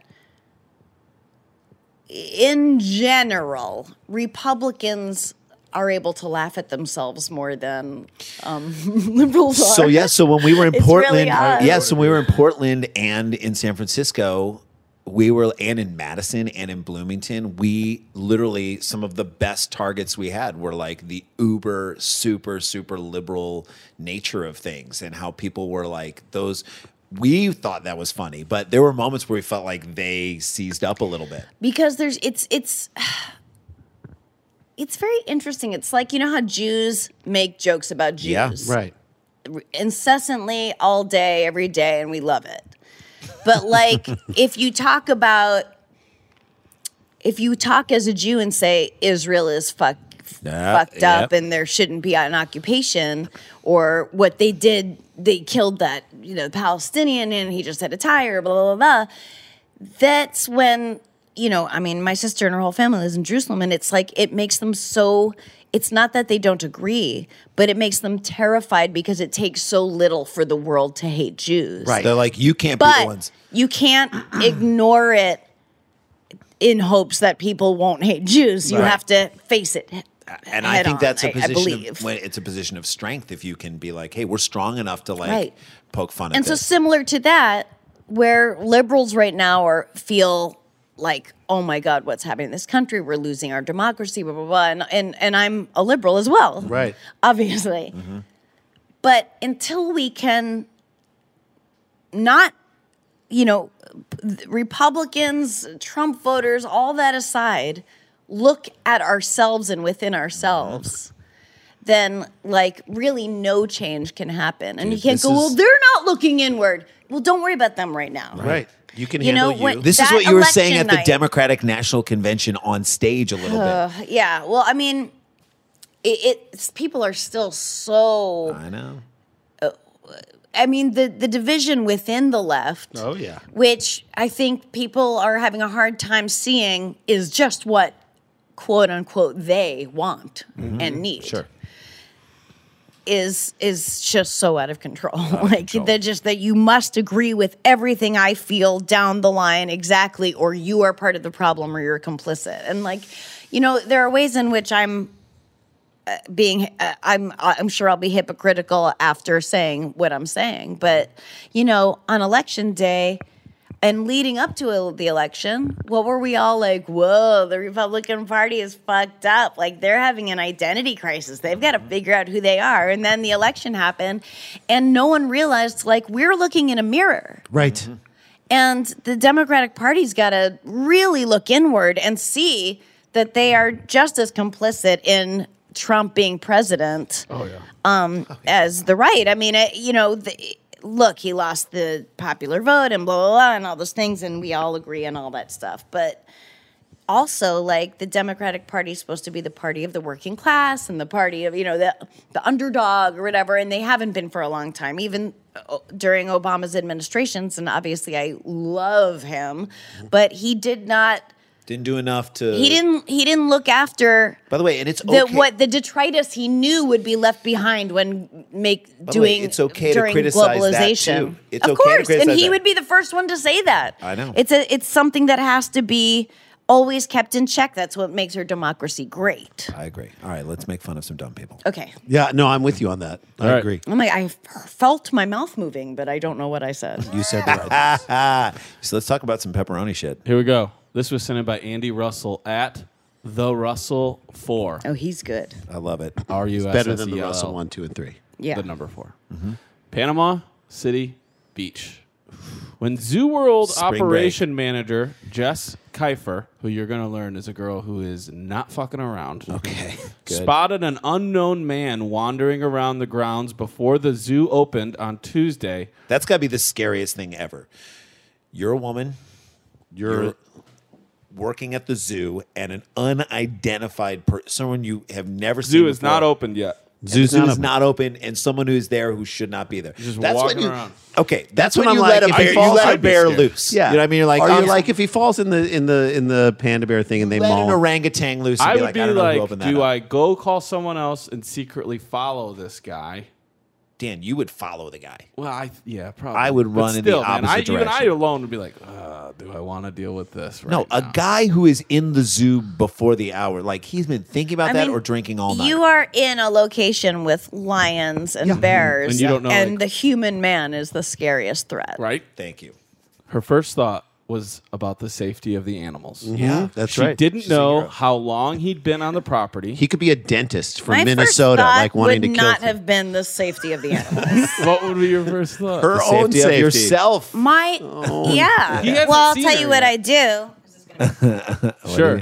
in general, Republicans are able to laugh at themselves more than liberals are. So yeah, so when we were in It's Portland, really odd. so when we were in Portland and in San Francisco, and in Madison and in Bloomington, we literally, some of the best targets we had were like the uber super liberal nature of things, and how people were like those. We thought that was funny, but there were moments where we felt like they seized up a little bit. Because it's very interesting. It's like, you know how Jews make jokes about Jews, Yeah, Right. incessantly, all day, every day, and we love it. But like, if you talk as a Jew and say Israel is fucked up yep. and there shouldn't be an occupation, or what they did, they killed that Palestinian and he just had a tire, blah blah blah. That's when, my sister and her whole family lives in Jerusalem, and it's like, it makes them so, it's not that they don't agree, but it makes them terrified because it takes so little for the world to hate Jews. Right. They're like, you can't be the But ones. you can't ignore it in hopes that people won't hate Jews. You Right. have to face it. And I head think on, that's a I position. believe. It's a position of strength if you can be like, "Hey, we're strong enough to like Right. poke fun at And so this." similar to that, where liberals right now feel like, oh my God, what's happening in this country? We're losing our democracy, blah, blah, blah. And I'm a liberal as well. Right. Obviously. But until we can not, Republicans, Trump voters, all that aside, look at ourselves and within ourselves, then like really no change can happen. And you can't this go, well, is- they're not looking inward. well, don't worry about them right now. Right. You can You handle know, when- you. This is That what you were saying election at the night- Democratic National Convention on stage a little bit. Yeah. Well, I mean, it's people are still so. I know. I mean, the division within the left. Oh, yeah. Which I think people are having a hard time seeing is just what quote unquote they want and need. Sure. Is just so out of control. Like they're just that you must agree with everything I feel down the line exactly, or you are part of the problem or you're complicit. And like, you know, there are ways in which I'm I'm sure I'll be hypocritical after saying what I'm saying, but you know, on election day. And leading up to the election, what were we all like? Whoa, the Republican Party is fucked up. Like they're having an identity crisis. They've got to figure out who they are. And then the election happened, and no one realized like we're looking in a mirror. Right. And the Democratic Party's got to really look inward and see that they are just as complicit in Trump being president as the right. I mean, you know. Look, he lost the popular vote and blah, blah, blah, and all those things, and we all agree on all that stuff. But also, like, the Democratic Party is supposed to be the party of the working class and the party of, you know, the underdog or whatever, and they haven't been for a long time, even during Obama's administrations. And obviously, I love him, but he did not... Didn't do enough to... He didn't look after... By the way, and it's okay... What the detritus he knew would be left behind when it's okay to during criticize that, globalization. too. It's of okay to course, and criticize he that. would be the first one to say that. I know. It's something that has to be always kept in check. That's what makes our democracy great. I agree. All right, let's make fun of some dumb people. Okay. Yeah, no, I'm with you on that. I right. agree. I'm like, I felt my mouth moving, but I don't know what I said. You said the right things. So let's talk about some pepperoni shit. Here we go. This was sent in by Andy Russell at the Russell 4. Oh, he's good. I love it. RUSSELL. Better than the Russell 1, 2, and 3. Yeah. The number 4. Panama City Beach. When Zoo World Spring operation manager Jess Kiefer, who you're going to learn is a girl who is not fucking around, Okay, good. spotted an unknown man wandering around the grounds before the zoo opened on Tuesday. That's got to be the scariest thing ever. You're a woman. You're working at the zoo, and an unidentified someone you have never seen Zoo is before. not opened yet. Zoo's Zoo not is open. not open, and someone who's there who should not be there. Just That's walking when you, around. Okay, that's when when you I'm let like, a if he bear, falls, you let I'd a be bear scared. loose. Yeah. You know what I mean? You're like, Or oh, you're like, if he falls in the panda bear thing and they let an maul. orangutan loose and I be would like, be I don't know who like, opened that do up. I go call someone else and secretly follow this guy? Dan, you would follow the guy. Well, yeah, probably. I would But run in the still, man, opposite Even I direction. alone would be like, do I want to deal with this right No, a now? guy who is in the zoo before the hour, like he's been thinking about I that mean, or drinking all night. You are in a location with lions and bears, And you don't know, and like- the human man is the scariest threat. Right? Thank you. Her first thought was about the safety of the animals. Yeah, That's She right. didn't She's a know hero. how long he'd been on the property. He could be a dentist from My Minnesota, first thought like wanting to would kill. not things. have been the safety of the animals. What would be your first thought? Her The own safety of safety. yourself. My yeah. He hasn't Well, I'll seen tell her you what yet. I do. Sure.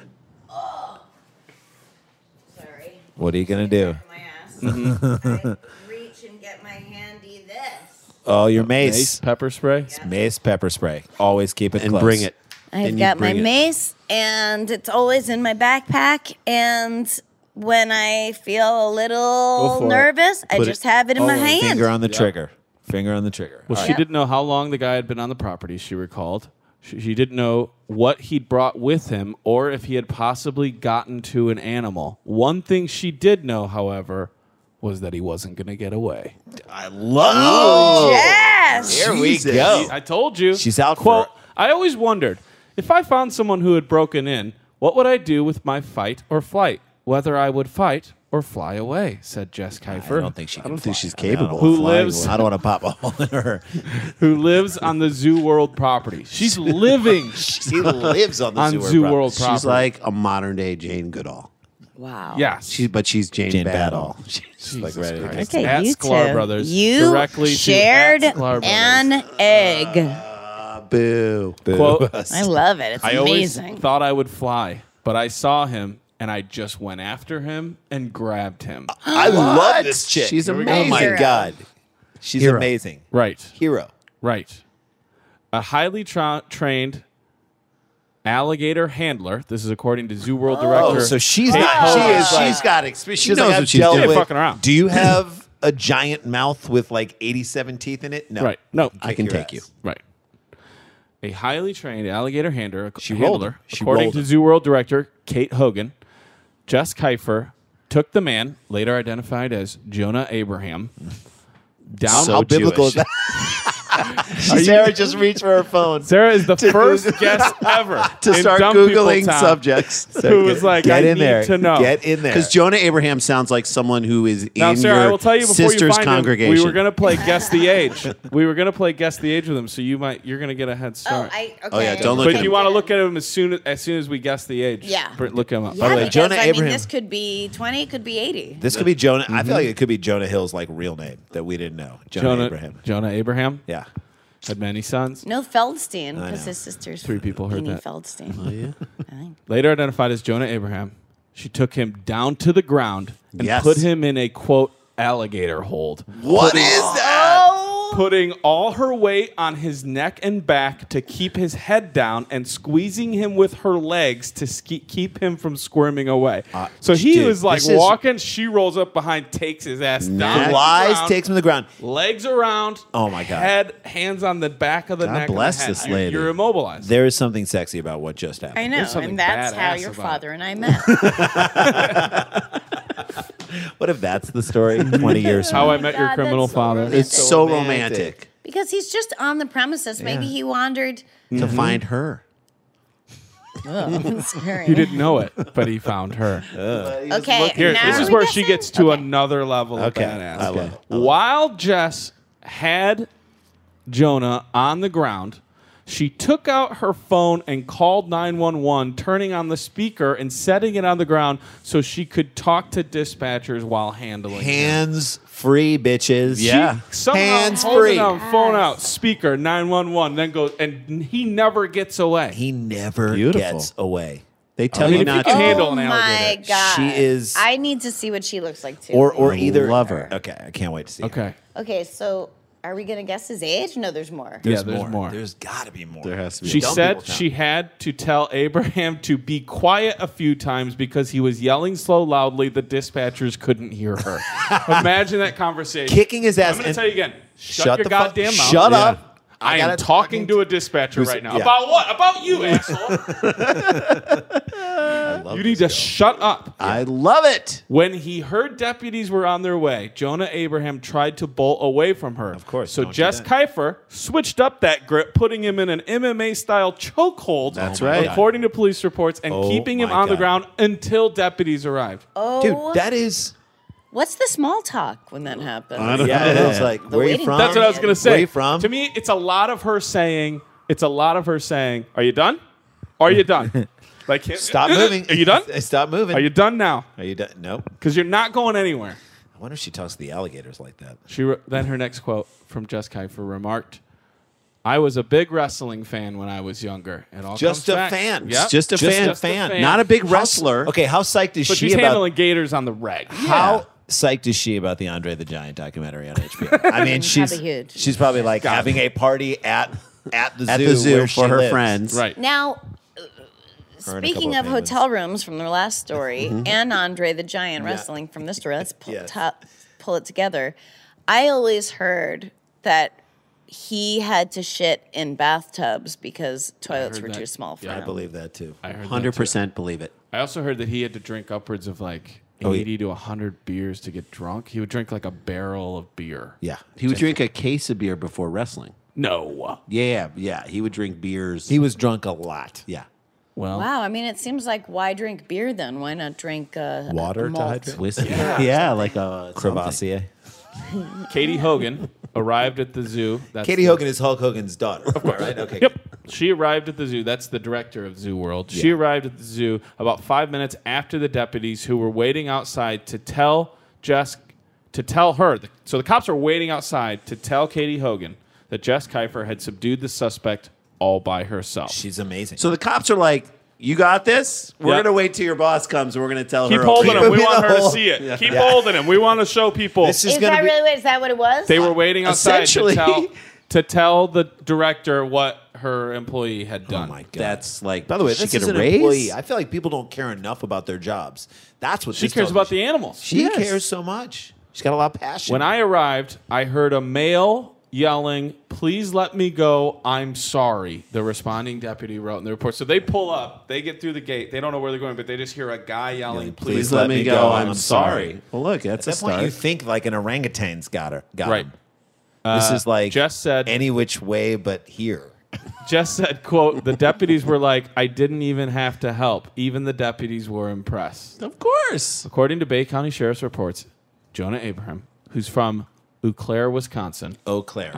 Sorry, What are you gonna do? my ass. I reach and get my handy this. Oh, your Mace, mace. pepper spray. Mace pepper spray. Always keep it and close. bring it. I've And you got my bring it. mace, and it's always in my backpack. And when I feel a Go little for it. nervous, I Put just it have it in my always hand. Finger on the trigger. Finger on the trigger. Well, All she right. didn't know how long the guy had been on the property, she recalled. She didn't know what he'd brought with him or if he had possibly gotten to an animal. One thing she did know, however, was that he wasn't going to get away. I love. Yes. Here we Jesus. go. I told you. She's out for Quote, it. I always wondered, if I found someone who had broken in, what would I do with my fight or flight? Whether I would fight or fly away, said Jess Kiefer. I don't think she. Can don't think fly. she's I mean, I don't capable wanna of fly lives- away. I don't want to pop a hole in her. Who lives on the Zoo World property. She's living She lives on the on Zoo World property. She's like a modern day Jane Goodall. Wow. Yes. She's Jane, Jane Badall. She's like ready to go. Christ. Okay, At you Sklar two. Brothers. You Directly to shared at Sklar Brothers. an egg. Boo. Quote, I love it. It's I always amazing. thought I would fly, but I saw him and I just went after him and grabbed him. I love this chick. She's Oh amazing. my Hero. god, she's Hero. amazing. Right. Hero. Right. A highly trained alligator handler. This is according to Zoo World director. Oh, so she's Kate not. Hogan. She's got experience. She She's knows like, what I've she's dealt doing. with- fucking around. Do you have a giant mouth with like 87 teeth in it? No. Right. No. I can your take ass. you. Right. A highly trained alligator handler, She rolled handler him. She according rolled to him. Zoo World director Kate Hogan, Jess Kiefer took the man, later identified as Jonah Abraham, down. How biblical is Jewish. that? Sarah just reached for her phone. Sarah is the first guest ever To in start Dumb People Googling Town subjects. who was like, Get I in need there. to know. Get in there. Because Jonah Abraham sounds like someone who is Now, in Sarah, I your will tell you before you sister's find congregation. him, we were going to play Guess the Age. We were going to play Guess the Age with him, so you're going to get a head Oh, start. okay. Oh, yeah, don't look But at you him. want to look at him as soon as we guess the age. Yeah. Look him up. Yeah, the way, because, Jonah I mean, Abraham- this could be 20, it could be 80. This could be Jonah. I feel like it could be Jonah Hill's like real name that we didn't know. Jonah Abraham. Jonah Abraham Yeah. had many sons. No, Feldstein, I because know. his sister's 3 people heard Beanie that. Feldstein. Oh, yeah. I think. Later identified as Jonah Abraham, she took him down to the ground and Yes. put him in a quote alligator hold. What is that? Oh, Putting all her weight on his neck and back to keep his head down and squeezing him with her legs to keep him from squirming away. So he dude, was like this is- walking. She rolls up behind, takes his ass down. to the Flies, ground, takes him to the ground. legs around. Oh, my God. Head, hands on the back of the God neck. and the bless head. this lady. You're immobilized. There is something sexy about what just happened. I know, There's something and that's how badass your about father and I met. What if that's the story 20 years from How now? I Met Your God, Criminal that's so Father. romantic. It's so romantic Because he's just on the premises. Maybe he wandered. to find her. Ugh, scary. You didn't know it, but he found her. Okay, Here, now this are is we where she guessing? gets to Okay. another level of Okay. badass. I love it. While Jess had Jonah on the ground, she took out her phone and called 911, turning on the speaker and setting it on the ground so she could talk to dispatchers while handling him. Hands free, bitches. Yeah. Somehow Hands holds free. it on, phone out, speaker 911, then goes, and he never gets away. He never Beautiful. gets away. They tell I mean, you if not you to. can handle Oh an my alligator. god, She is- I need to see what she looks like too. Or I either. love her. Okay, I can't wait to see. Okay. Okay, so are we gonna guess his age? No, there's more. Yeah, there's more. There's got to be more. There has to be. She Dumb said people town. she had to tell Abraham to be quiet a few times because he was yelling so loudly the dispatchers couldn't hear her. Imagine that conversation. Kicking his ass. I'm going to and- tell you again. Shut your the fuck- goddamn mouth. Shut Yeah. up. I am gotta talking fucking- to a dispatcher right now. yeah. About what? About you, asshole. You need to shut up. I love it. When he heard deputies were on their way, Jonah Abraham tried to bolt away from her. Of course, So don't do Jess that. Kiefer switched up that grip, putting him in an MMA-style chokehold. That's right. According to police reports, and Oh keeping him my on the God. ground until deputies arrived. Oh, Dude, that is. what's the small talk when that happens? I don't Yeah, know. it's like, where are you waiting from? That's what I was going to say. Where you from? To me, it's a lot of her saying, "Are you done? Are you done? Like, Stop moving. Are you done? Stop moving. Are you done now? Are you done? Nope. Because you're not going anywhere." I wonder if she talks to the alligators like that. Then her next quote from Jess Kiefer remarked, "I was a big wrestling fan when I was younger. It all Just comes a back." fan. Yep. Just a fan. fan. Not a big wrestler. Okay, how psyched is But she she's about handling gators on the reg. how psyched is she about the Andre the Giant documentary on HBO? I mean, she's Probably huge. she's probably like having a party at the zoo, At the zoo where for she her lives. friends. Right. Now, Her and a speaking couple of penguins. hotel rooms from the last story and Andre the Giant wrestling from this story, let's Yes. pull it together. I always heard that he had to shit in bathtubs because toilets heard were that. too small for Yeah, I him. believe that too. I heard that 100% believe it. too. I also heard that he had to drink upwards of like Oh, yeah. 80 to 100 beers to get drunk. He would drink like a barrel of beer. Yeah, He would drink a case of beer before wrestling. No. Yeah. He would drink beers. he was drunk a lot. yeah. Well, Wow, I mean, it seems like why drink beer then? Why not drink Water to malt? hydrate. Whiskey. Yeah, like a something. Crevassier. Katie Hogan arrived at the zoo. That's Katie the- Hogan is Hulk Hogan's daughter. Of course, right? Okay. Yep. She arrived at the zoo. That's the director of Zoo World. She arrived at the zoo about 5 minutes after the deputies who were waiting outside to tell her. So the cops are waiting outside to tell Katie Hogan that Jess Kiefer had subdued the suspect all by herself. She's amazing. So the cops are like, "You got this? We're Yeah. going to wait till your boss comes and we're going to tell Keep her." holding okay." him. We Keep want him her in to the see it. hole. Keep Yeah. holding him. We want to show people. This is Is gonna that be. really? Is that what it was? They were waiting outside to Essentially, tell. to tell the director what her employee had Oh done. my god! That's like, By the way, she this get is a an raise? employee. I feel like people don't care enough about their jobs. That's what She this cares tells about me. the animals. She Yes. cares so much. She's got a lot of passion. When I arrived, I heard a male yelling, "Please let me go. I'm sorry." The responding deputy wrote in the report. So they pull up, they get through the gate. They don't know where they're going, but they just hear a guy yelling, Please Please let me go. I'm sorry. Well, look, At that's a that point, start. you think like an orangutan's got her. Got Right. him. This is like Jess said- any which way but here. Jess said, quote, "The deputies were like, I didn't even have to help. Even the deputies were impressed." Of course. According to Bay County Sheriff's reports, Jonah Abraham, who's from Eau Claire, Wisconsin, Eau Claire.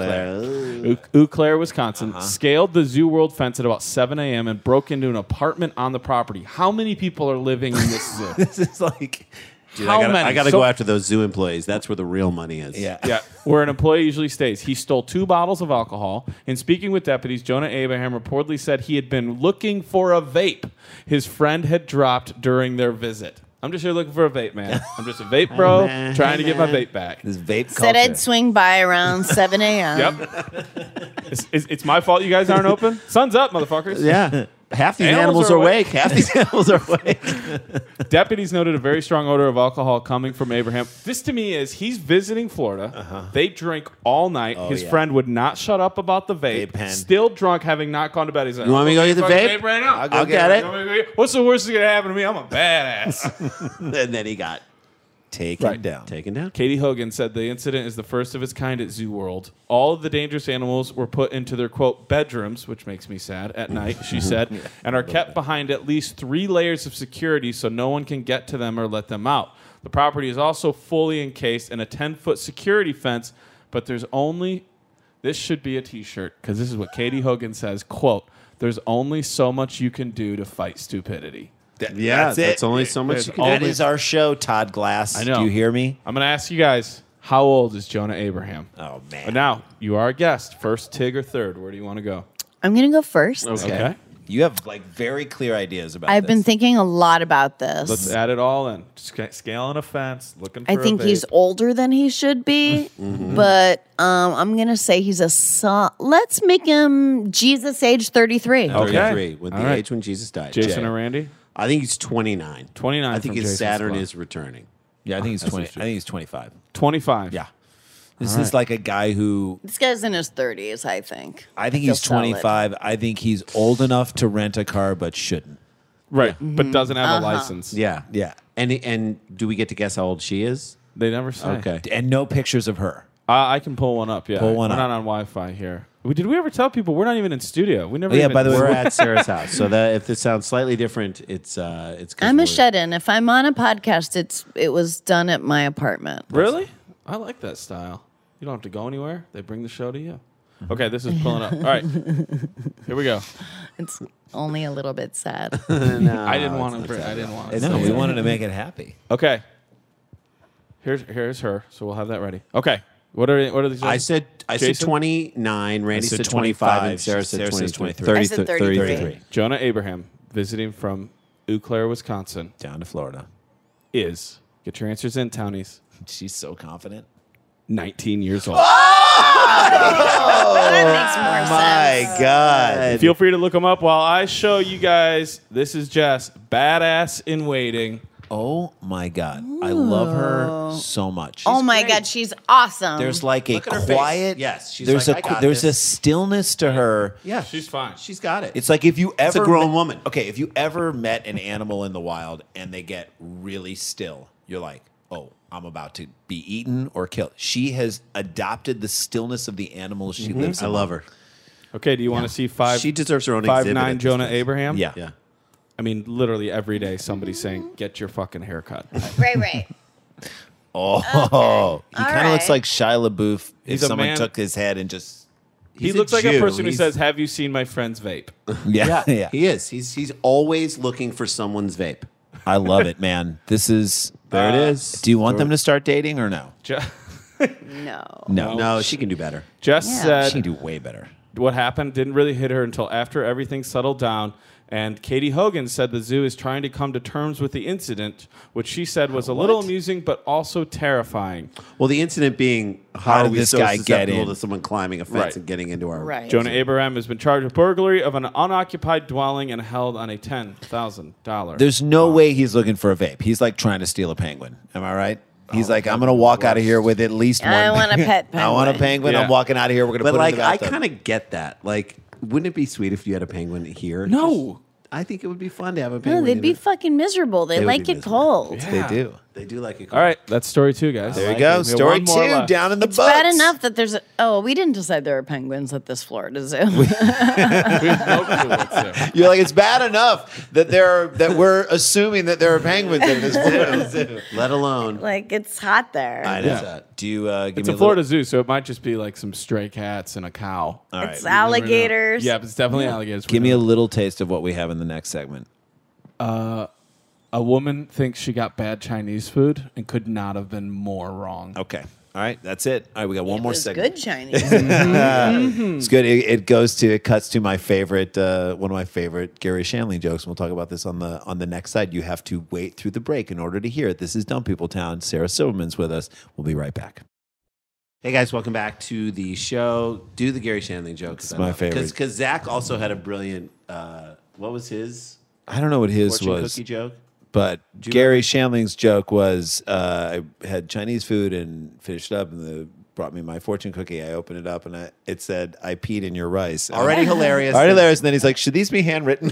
Eau Claire, Wisconsin, scaled the Zoo World fence at about 7 a.m. and broke into an apartment on the property. How many people are living in this zoo? This is like, Dude, How I gotta, many? I gotta So- go after those zoo employees. That's where the real money is. yeah. Yeah, where an employee usually stays. He stole 2 bottles of alcohol. In speaking with deputies, Jonah Abraham reportedly said he had been looking for a vape his friend had dropped during their visit. I'm just here looking for a vape, man. I'm just a vape bro man. trying to get my vape back. This vape Said culture. I'd swing by around 7 a.m. Yep. It's my fault you guys aren't open. Sun's up, motherfuckers. Yeah. Half these Animals animals are are awake. Half these animals are awake. Deputies noted a very strong odor of alcohol coming from Abraham. This to me is he's visiting Florida. They drink all night. His yeah. friend would not shut up about the vape. Vape pen. Still drunk, having not gone to bed. He's like, You want me to go get the fucking vape? right now? I'll get it. You want me to go get- What's the worst that's gonna happen to me? I'm a badass. And then he got Taken Right. down. taken down. Katie Hogan said the incident is the first of its kind at Zoo World. All of the dangerous animals were put into their, quote, bedrooms, which makes me sad, at night, she said, and are kept behind at least 3 layers of security so no one can get to them or let them out. The property is also fully encased in a 10-foot security fence, but there's only, this should be a T-shirt, because this is what Katie Hogan says, quote, "There's only so much you can do to fight stupidity." Yeah, That's it. that's only so much There's you can That do. is our show, Todd Glass. I know. Do you hear me? I'm going to ask you guys, how old is Jonah Abraham? Oh, man. But now, you are a guest. First, Tig, or third? Where do you want to go? I'm going to go first. Okay. You have like very clear ideas about I've been this. thinking a lot about this. Let's add it all in. Scaling a fence, looking for I think a he's vape. older than he should be, but I'm gonna say he's let's make him Jesus age 33. Okay. 33, with All the right. age when Jesus died. Jason Jay. or Randy? I think he's 29. 29 I think from his Jason's Saturn squad. is returning. Yeah, I think he's That's 20. what I think he's 25. 25. Yeah. This is like a guy who This guy's in his 30s, I think. I think He'll he's sell it. 25. I think he's old enough to rent a car but shouldn't. Right. But doesn't have Uh-huh. a license. Yeah. Yeah. And do we get to guess how old she is? They never say. Okay. And no pictures of her. I can pull one up, yeah. Pull one we're up. not on Wi-Fi here. Did we ever tell people we're not even in studio? We never Oh, yeah, even by the way, We're at Sarah's house, so that if this sounds slightly different, it's 'cause I'm a we're- shut-in. If I'm on a podcast, it was done at my apartment. Really? I like that style. You don't have to go anywhere. They bring the show to you. Okay, this is pulling up. All right. Here we go. It's only a little bit sad. No, I didn't want to. I didn't want to. No, we wanted to make it happy. Okay. Here's her. So we'll have that ready. Okay. What are these? I said Jason? 29. Randy said said 25, 25, and Sarah said 23. I said 33. 33. Jonah Abraham, visiting from Eau Claire, Wisconsin, Down to Florida. is, get your answers in, townies, She's so confident. 19 years old. That makes more sense. God. Feel free to look them up while I show you guys. This is Jess, badass in waiting. Oh my God. I love her so much. Oh my God, she's awesome. There's like a Look at her face. quiet. Yes, she's there's like, "I got there's a this." stillness to her. Yeah, She's fine. She's got it. It's like if you ever a grown met- woman. Okay, if you ever met an animal in the wild and they get really still, you're like, oh, I'm about to be eaten or killed. She has adopted the stillness of the animals she lives I in. love her. Okay, do you want to see She deserves her own exhibit 5'9" at this Jonah place. Abraham? Yeah. Yeah. I mean, literally every day somebody's saying, get your fucking haircut. right. Oh, he All kind of looks right. like Shia LaBeouf if He's a someone man- took his head and just He He's looks like a Jew. person who He's- says, have you seen my friend's vape? yeah. He is. He's always looking for someone's vape. I love it, man. This is There it is. Do you want them to start dating or no? Je- No. No, No, she can do better. Jess Yeah. she said, can do way better. what happened didn't really hit her until after everything settled down. And Katie Hogan said the zoo is trying to come to terms with the incident, which she said was a little amusing but also terrifying. Well, the incident being How how did we this so guy get susceptible in? to someone climbing a fence Right. and getting into our Right. Jonah Abraham has been charged with burglary of an unoccupied dwelling and held on a $10,000. There's no way he's looking for a vape. He's like trying to steal a penguin. Am I right? He's like, I'm going to walk out of here with at least one. I want a pet I want a penguin. penguin. Yeah. I'm walking out of here. We're going to But put like, it in the I bathtub. kind of get that. Like, wouldn't it be sweet if you had a penguin here? No. I think it would be fun to have a No, penguin. they'd in be it. fucking miserable. They would like be it miserable. cold. Yeah. They do. They do like it. All right, that's story 2, guys. There like you go. it. We have Story one more 2 left. down in the It's books. bad enough that there's we didn't decide there are penguins at this Florida zoo. We have no clue what's there. You're like, it's bad enough that we're assuming that there are penguins in this zoo. Let alone. Like it's hot there. I know that. Do you give It's me a Florida zoo, so it might just be like some stray cats and a cow. All right. It's alligators. Yeah, it's definitely alligators. Give me a little taste of what we have in the next segment. A woman thinks she got bad Chinese food and could not have been more wrong. Okay. All right. That's it. All right. We got one It more was segment. good Chinese. It's good. It cuts to my favorite, one of my favorite Gary Shandling jokes. And we'll talk about this on the next side. You have to wait through the break in order to hear it. This is Dumb People Town. Sarah Silverman's with us. We'll be right back. Hey guys, welcome back to the show. Do the Gary Shandling joke. It's my favorite. Because Zach also had a brilliant. What was his I don't know what his fortune was, cookie joke? but Gary Shandling's joke was I had Chinese food and finished up, and they brought me my fortune cookie. I opened it up, and it said, "I peed in your rice." And Already hilarious. Already hilarious. And then he's like, "Should these be handwritten?"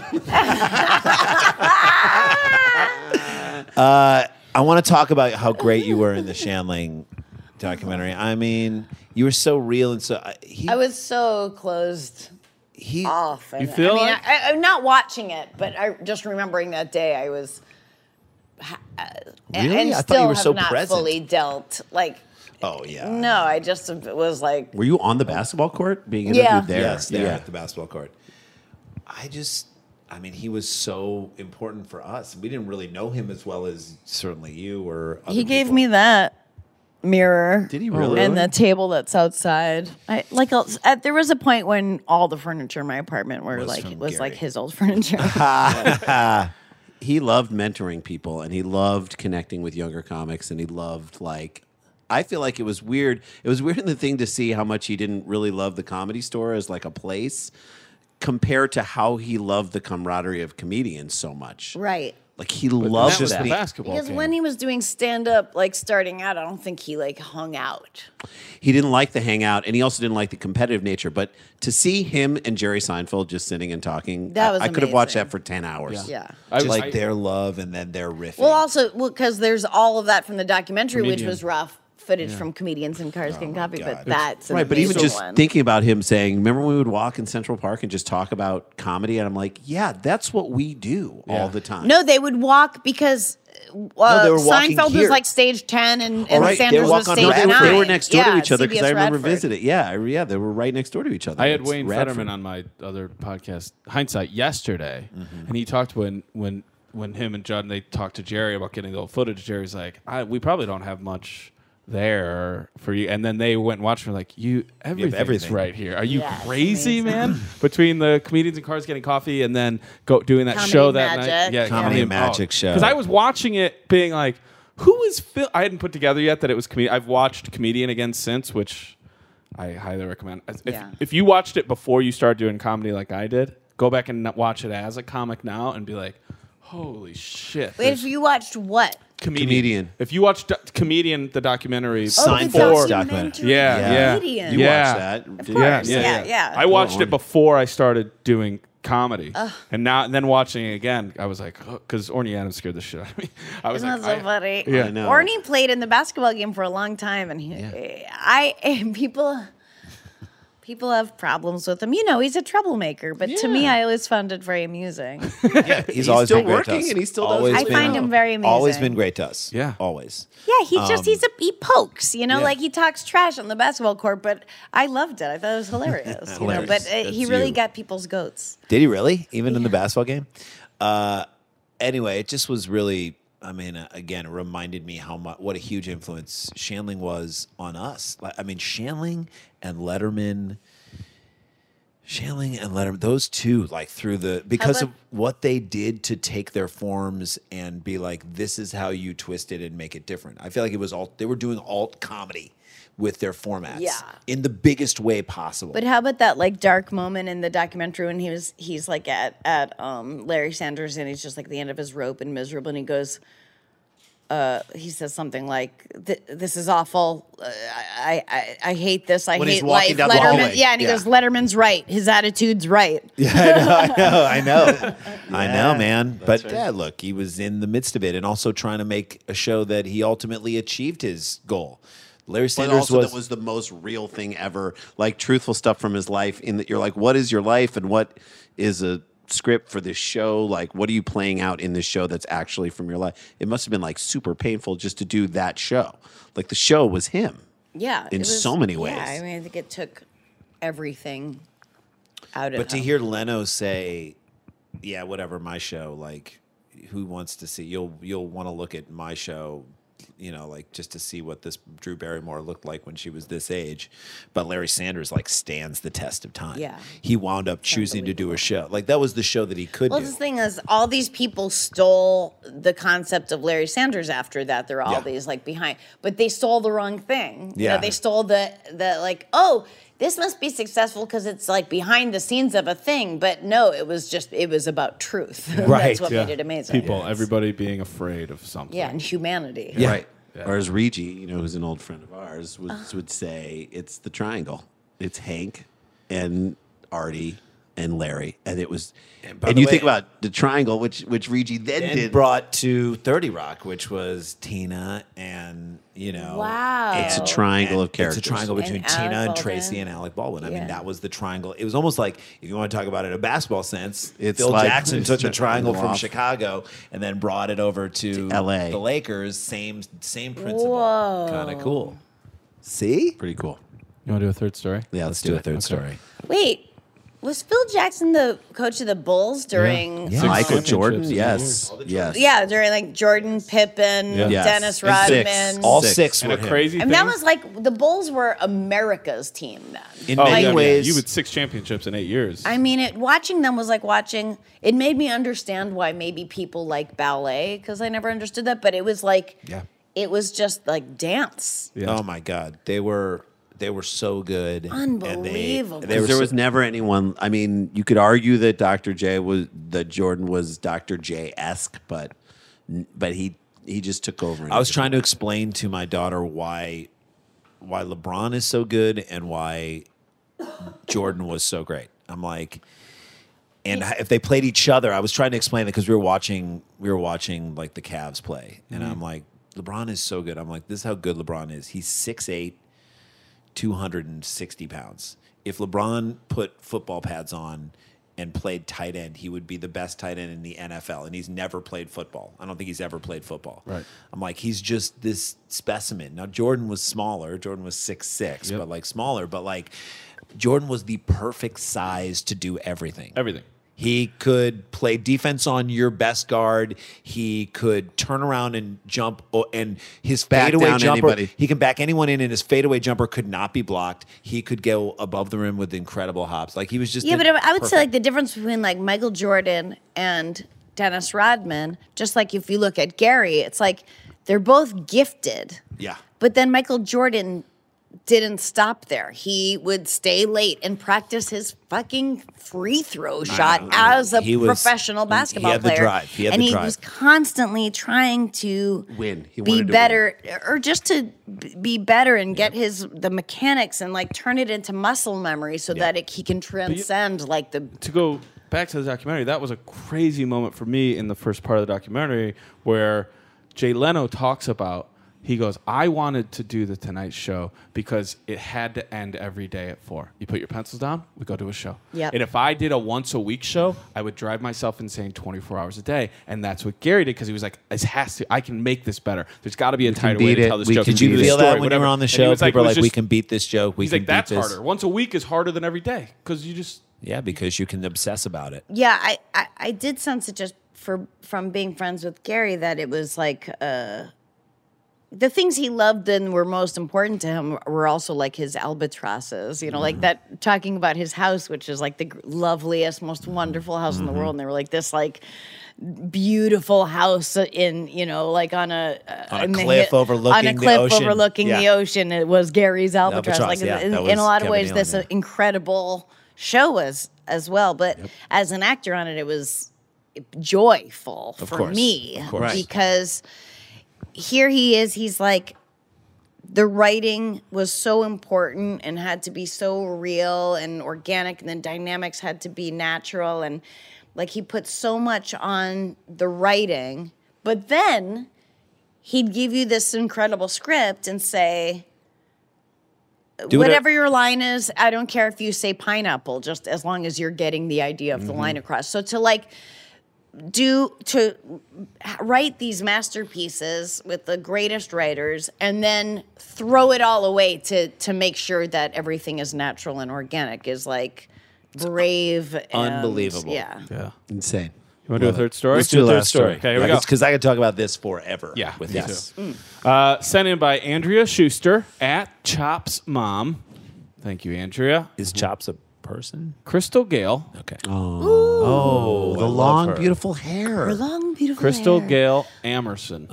I want to talk about how great you were in the Shandling documentary. I mean, you were so real and so I was so closed off. And, You feel I mean, like- I'm not watching it, but I just remembering that day. I was. Really? And I thought still you were have so not present. fully dealt. Like, Oh yeah. no, I just was like, Were you on the basketball court being Yeah. interviewed there? Yes, there Yeah. at the basketball court. I mean, he was so important for us. We didn't really know him as well as certainly you or other he gave people. me that mirror. Did he really? And the table that's outside. There was a point when all the furniture in my apartment Was was from like Gary. his old furniture. He loved mentoring people and he loved connecting with younger comics and he loved I feel like it was weird. It was weird in the thing to see how much he didn't really love the Comedy Store as like a place compared to how he loved the camaraderie of comedians so much. Right. Like he That loved was that. the basketball Because game. when he was doing stand up, like starting out, I don't think he like hung out. He didn't like the hangout and he also didn't like the competitive nature. But to see him and Jerry Seinfeld just sitting and talking, That was I could have watched amazing. that for 10 hours. Yeah. Just like their love and then their riffing. Well, because there's all of that from the documentary, which Comedian. was rough footage from comedians and cars getting coffee. God. But that's an Right, but even amazing just one. thinking about him saying, remember when we would walk in Central Park and just talk about comedy? And I'm like, yeah, that's what we do all the time. No, they would walk because they were walking Seinfeld here. was like stage 10 and right, they Sanders were was walking stage on 9. They were next door to Yeah, each other because CBS I remember Radford. visiting. Yeah, they were right next door to each other. I had It's Wayne Radford. Fetterman on my other podcast, Hindsight, yesterday, and he talked when him and Judd they talked to Jerry about getting the old footage. Jerry's like, we probably don't have much there for you, and then they went and watched. And were like, everything's everything. right here. Are you Yeah, it's crazy, amazing. man? Between the comedians and cars getting coffee, and then doing that Comedy show that Magic. night, yeah, Comedy and Magic show. Because I was watching it, being like, who is Phil? I hadn't put together yet that it was comedian. I've watched Comedian again since, which I highly recommend. If you watched it before you started doing comedy like I did, go back and watch it as a comic now and be like, holy shit. Wait, if you watched what? Comedian. If you watched Comedian, the documentary, Seinfeld's the documentary. Yeah. Comedian. You Yeah. watched that. Of didn't you? course. Yeah. I watched it before I started doing comedy, and then watching it again, I was like, because Orny Adams scared the shit out of me. I was Isn't like, that so funny? Yeah. I know. Orny played in the basketball game for a long time, and people have problems with him. You know, he's a troublemaker, but to me, I always found it very amusing. He's always still been great working to us. and he still does Always really I been- find him very amazing. Always been great to us. Yeah. Always. Yeah, he pokes, you know, Yeah. like he talks trash on the basketball court, but I loved it. I thought it was hilarious. you know, Hilarious. but he That's really you. got people's goats. Did he really? Even in the basketball game? Anyway, it just was really, I mean, again, it reminded me what a huge influence Shandling was on us. I mean, Shandling and Letterman, Shandling and Letterman, those two, like through because about- of what they did to take their forms and be like, this is how you twist it and make it different. I feel like they were doing alt comedy with their formats, Yeah. in the biggest way possible. But how about that like dark moment in the documentary when he's like at Larry Sanders and he's just like at the end of his rope and miserable and he goes, he says something like, "This is awful. I hate this. I When he's hate walking life." down the Letterman, hallway. yeah, and he Yeah. goes, "Letterman's right. His attitude's right." I know, man. But right. yeah, look, he was in the midst of it and also trying to make a show that he ultimately achieved his goal. Larry But Sanders also that was the most real thing ever, like truthful stuff from his life. In that you're like, what is your life and what is a script for this show? Like, what are you playing out in this show that's actually from your life? It must have been like super painful just to do that show. Like the show was him. Yeah, In so many ways. Yeah, I mean, I think it took everything out of But to him. hear Leno say, "Yeah, whatever, my show," like, who wants to see? You'll want to look at my show, like just to see what this Drew Barrymore looked like when she was this age. But Larry Sanders like stands the test of time. Yeah. He wound up choosing to do a show. Like that was the show that he could Well, do. the thing is, all these people stole the concept of Larry Sanders after that. They're all Yeah. these like behind, but they stole the wrong thing. Yeah. They stole the like, oh, this must be successful because it's like behind the scenes of a thing. But no, it was about truth. Right. That's what Yeah. made it amazing. People, everybody being afraid of something. Yeah, and humanity. Yeah. Right. Or as Regi, who's an old friend of ours, would say, it's the triangle. It's Hank and Artie and Larry. And it was, by and the you way- think about the triangle, which Regi then and did. brought to 30 Rock, which was Tina and, Wow. It's a triangle of It's characters. a triangle between And Tina Alec and Baldwin. Tracy and Alec Baldwin. I mean, Yeah. that was the triangle. It was almost like, if you want to talk about it in a basketball sense, It's Phil like- Jackson took the triangle from off. Chicago and then brought it over to LA. the Lakers. Same principle. Whoa. Kind of cool. See? Pretty cool. You want to do a third story? Yeah, Let's do a third story. Wait, was Phil Jackson the coach of the Bulls during? Yeah. Michael championships Jordan, in a yes. Yes. Yeah, during like Jordan, Pippen, Yeah. Yes. Dennis And Rodman. six. All Six. six And were a him. crazy And thing. that was like the Bulls were America's team then. In Oh, many yeah, ways. you had 6 championships in 8 years. I mean, watching them was like watching. It made me understand why maybe people like ballet because I never understood that. But it was like, Yeah. it was just like dance. Yeah. Oh my God. They were so good. Unbelievable. They were Because there so- was never anyone. I mean, you could argue that Jordan was Dr. J-esque, but he just took over. I was trying to explain to my daughter why LeBron is so good and why Jordan was so great. I'm like, and if they played each other, I was trying to explain it because we were watching like the Cavs play, and I'm like, LeBron is so good. I'm like, this is how good LeBron is. He's 6'8", 260 pounds. If LeBron put football pads on and played tight end, he would be the best tight end in the NFL. And he's never played football. I don't think he's ever played football. Right. I'm like, he's just this specimen. Now, Jordan was smaller. Jordan was 6'6", Yep. but like smaller. But like, Jordan was the perfect size to do everything. Everything. He could play defense on your best guard. He could turn around and jump, and his Back fadeaway down jumper. anybody. He can back anyone in, and his fadeaway jumper could not be blocked. He could go above the rim with incredible hops. Like he was just Yeah, but I would say perfect. like the difference between like Michael Jordan and Dennis Rodman, just like if you look at Gary, it's like they're both gifted. Yeah. But then Michael Jordan didn't stop there. He would stay late and practice his fucking free throw shot as a He was- professional he basketball had the player. drive. He had and the he drive. was constantly trying to Win. He be wanted to better, or just to be better and get the mechanics and like turn it into muscle memory so that he can transcend like the. To go back to the documentary, that was a crazy moment for me in the first part of the documentary where Jay Leno talks about, he goes, I wanted to do the Tonight Show because it had to end every day at 4. You put your pencils down, we go to a show. Yep. And if I did a once-a-week show, I would drive myself insane 24 hours a day. And that's what Gary did because he was like, I can make this better. There's got to be a tighter way beat to it. tell this We joke. can Did you beat it. feel that Story, when you whatever. were on the And he show? was like, People it are was like, we just- can beat this joke. We He's can like, that's beat this. harder. Once a week is harder than every day because you just... Yeah, because you can obsess about it. Yeah, I did sense it just from being friends with Gary that it was like the things he loved and were most important to him were also like his albatrosses, like that, talking about his house, which is like the loveliest, most wonderful house in the world. And they were like this like beautiful house in, like on a cliff overlooking the ocean. The ocean. It was Gary's albatross. Albatross, Like yeah, in that a was lot of Kevin ways, Nealon, this yeah. incredible show as well. But as an actor on it, it was joyful for me because here he is. He's like, the writing was so important and had to be so real and organic, and then dynamics had to be natural, and like he put so much on the writing, but then he'd give you this incredible script and say, whatever your line is, I don't care if you say pineapple, just as long as you're getting the idea of the line across. So to write these masterpieces with the greatest writers and then throw it all away to make sure that everything is natural and organic is like brave and unbelievable. Yeah. Insane. You want to do a third story? Let's do the last story. Okay, here we go. Because I could talk about this forever. Yeah, with me this. too. Sent in by Andrea Schuster at Chops Mom. Thank you, Andrea. Is Chops a person? Crystal Gale. Okay. Oh, the I love long, her. beautiful hair. Her long, beautiful Crystal hair. Gale Amerson.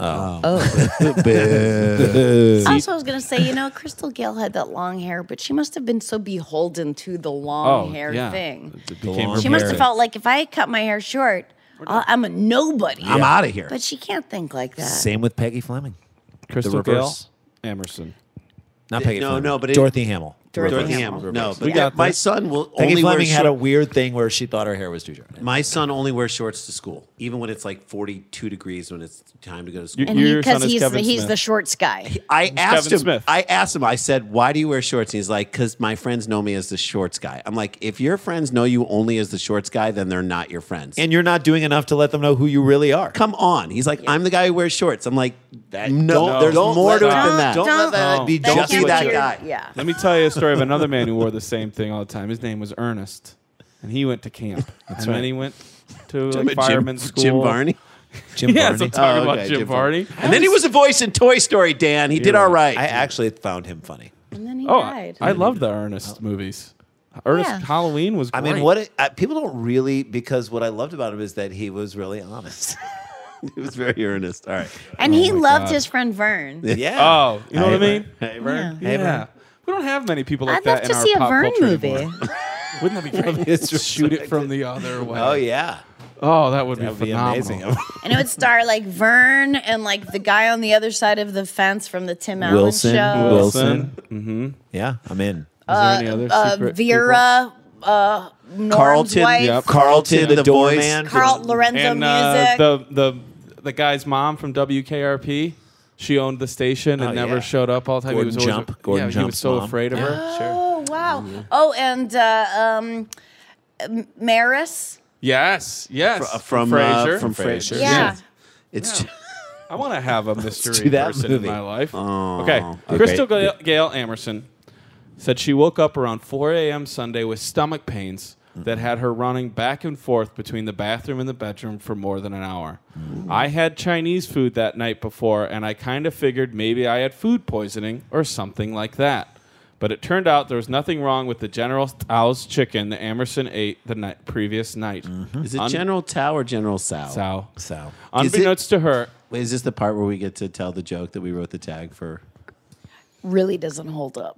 Also, I was going to say, Crystal Gale had that long hair, but she must have been so beholden to the long hair thing. It became She must have felt like if I cut my hair short, I'm a nobody. I'm out of here. But she can't think like that. Same with Peggy Fleming. Crystal Gale reverse. Emerson. Not Peggy No, Fleming. no, but Dorothy Hamill. Dorothy Hamill. Hamill. No, We but got my this. son will Peggy only wear Fleming had a short. weird thing where she thought her hair was too short. My son only wears shorts to school, even when it's like 42 degrees when it's time to go to school. And Your son because is Kevin he's Smith. the shorts guy. I asked Kevin him. Smith. I said, "Why do you wear shorts?" And he's like, "Because my friends know me as the shorts guy." I'm like, "If your friends know you only as the shorts guy, then they're not your friends." And you're not doing enough to let them know who you really are. Come on, he's like, "I'm the guy who wears shorts." I'm like, That- "No, there's don't more let to it that- than that." Don't let that be That just be can't that your- guy. Yeah. Let me tell you a story of another man who wore the same thing all the time. His name was Ernest, and he went to camp. And then he went to like fireman's school. Jim Varney. Jim Yes, Varney. I'm talking Oh, about okay, Jim Jim Varney. And then he was a voice in Toy Story. Dan, he did all right. I actually found him funny. And then he Oh, died. I love the Ernest movies. Ernest Yeah. Halloween was I great. mean, people don't really, because what I loved about him is that he was really honest. He was very earnest. All right. And he loved his friend Vern. Yeah. Oh, you know what I mean? Hey, Vern. Yeah. Hey, Yeah. Vern. We don't have many people like I'd love that to in our see a pop Vern culture movie. anymore. Wouldn't that be great? It's Just shoot it from the other way. Oh, yeah. Oh, that would That would be be phenomenal. amazing. And it would star like Vern and like the guy on the other side of the fence from the Tim Allen Wilson. show. Wilson. Mm-hmm. Yeah, I'm in. Is there any other secret Vera, Norm's Carlton, wife, Yep. Carlton, the voice. doorman. Carl Lorenzo And Music. the guy's mom from WKRP, she owned the station and Oh, never yeah. showed up all the time. Gordon he was always, Jump. Gordon he was Jump's so mom. afraid of her. Oh wow! Oh, and Maris. Yes, From Frasier. Frasier. Yeah. It's I want to have a mystery do that person movie. in my life. Oh, Okay, okay. Crystal Gale Amerson said she woke up around 4 a.m. Sunday with stomach pains that had her running back and forth between the bathroom and the bedroom for more than an hour. I had Chinese food that night before, and I kind of figured maybe I had food poisoning or something like that. But it turned out there was nothing wrong with the General Tso's chicken that Amerson ate the previous night. Is it General Tao or General Sao? Tsao. So, Unbeknownst to her, Wait, is this the part where we get to tell the joke that we wrote the tag for? Really doesn't hold up.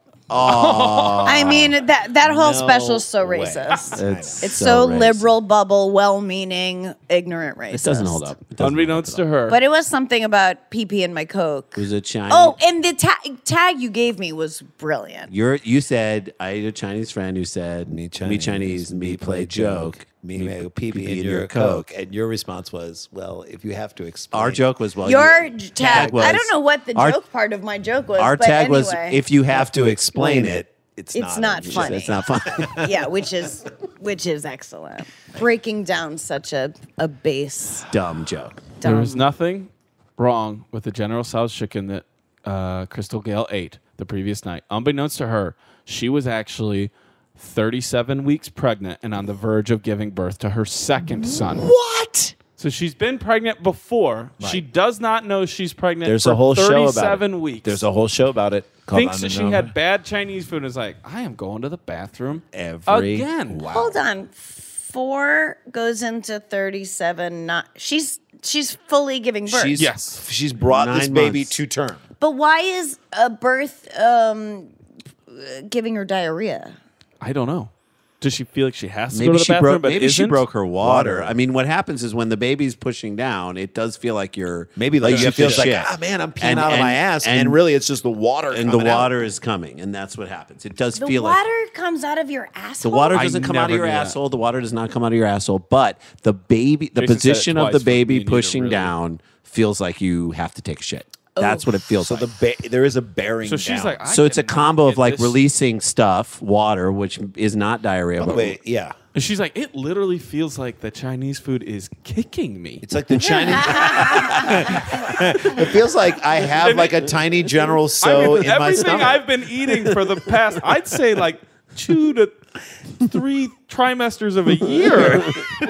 I mean that whole special is so way. racist. It's so so racist. liberal, bubble, well-meaning, ignorant racist. It doesn't hold up. It doesn't unbeknownst to her, But it was something about pee-pee in my Coke. It was a Chinese. Oh, and the tag you gave me was brilliant. You said I had a Chinese friend who said me Chinese, me play joke, me make pee-pee in your Coke. And your response was, well, if you have to explain. Our joke was Your you- tag. was I don't know what the our- joke part of my joke was. Our but tag anyway. was if you have to explain it, It's It's not not unusual. funny. it's not fun. Yeah, which is excellent. Breaking down such a base. Dumb joke. there was dumb- nothing wrong with the General Tso's chicken that Crystal Gale ate the previous night. Unbeknownst to her, she was actually 37 weeks pregnant and on the verge of giving birth to her second son. What? So she's been pregnant before. Right. She does not know she's pregnant. There's for a whole show about 37 it. weeks. There's a whole show about it. Called Thinks that she Unknown. had bad Chinese food and is like, I am going to the bathroom Every- again. Wow. Hold on. 4 goes into 37. Not she's fully giving birth. She's brought this 9 baby months. to term. But why is a birth giving her diarrhea? I don't know. Does she feel like she has to Maybe go to the she bathroom, broke. but Maybe she isn't? broke her water. Water. I mean, what happens is when the baby's pushing down, it does feel like you're Maybe like you she feels like, shit. man, I'm peeing And- out of my and- ass, and really it's just the water. and the coming out. water is coming, and that's what happens. It does The feel water like comes out of your the asshole. water I doesn't come out of never your knew that. asshole. The water does not come out of your asshole, but the baby, the Jason said it position of twice the for me baby and you to pushing really- down feels like you have to take a shit. That's what it feels So like. there is a bearing. So she's down. like, I So it's a cannot combo of get like this- releasing stuff, water, which is not diarrhea. By the but way, yeah. And she's like, it literally feels like the Chinese food is kicking me. It's like the Chinese. It feels like I have like a tiny General So in my everything stomach. I've been eating for the past, I'd say like 2 to 3 trimesters of a year.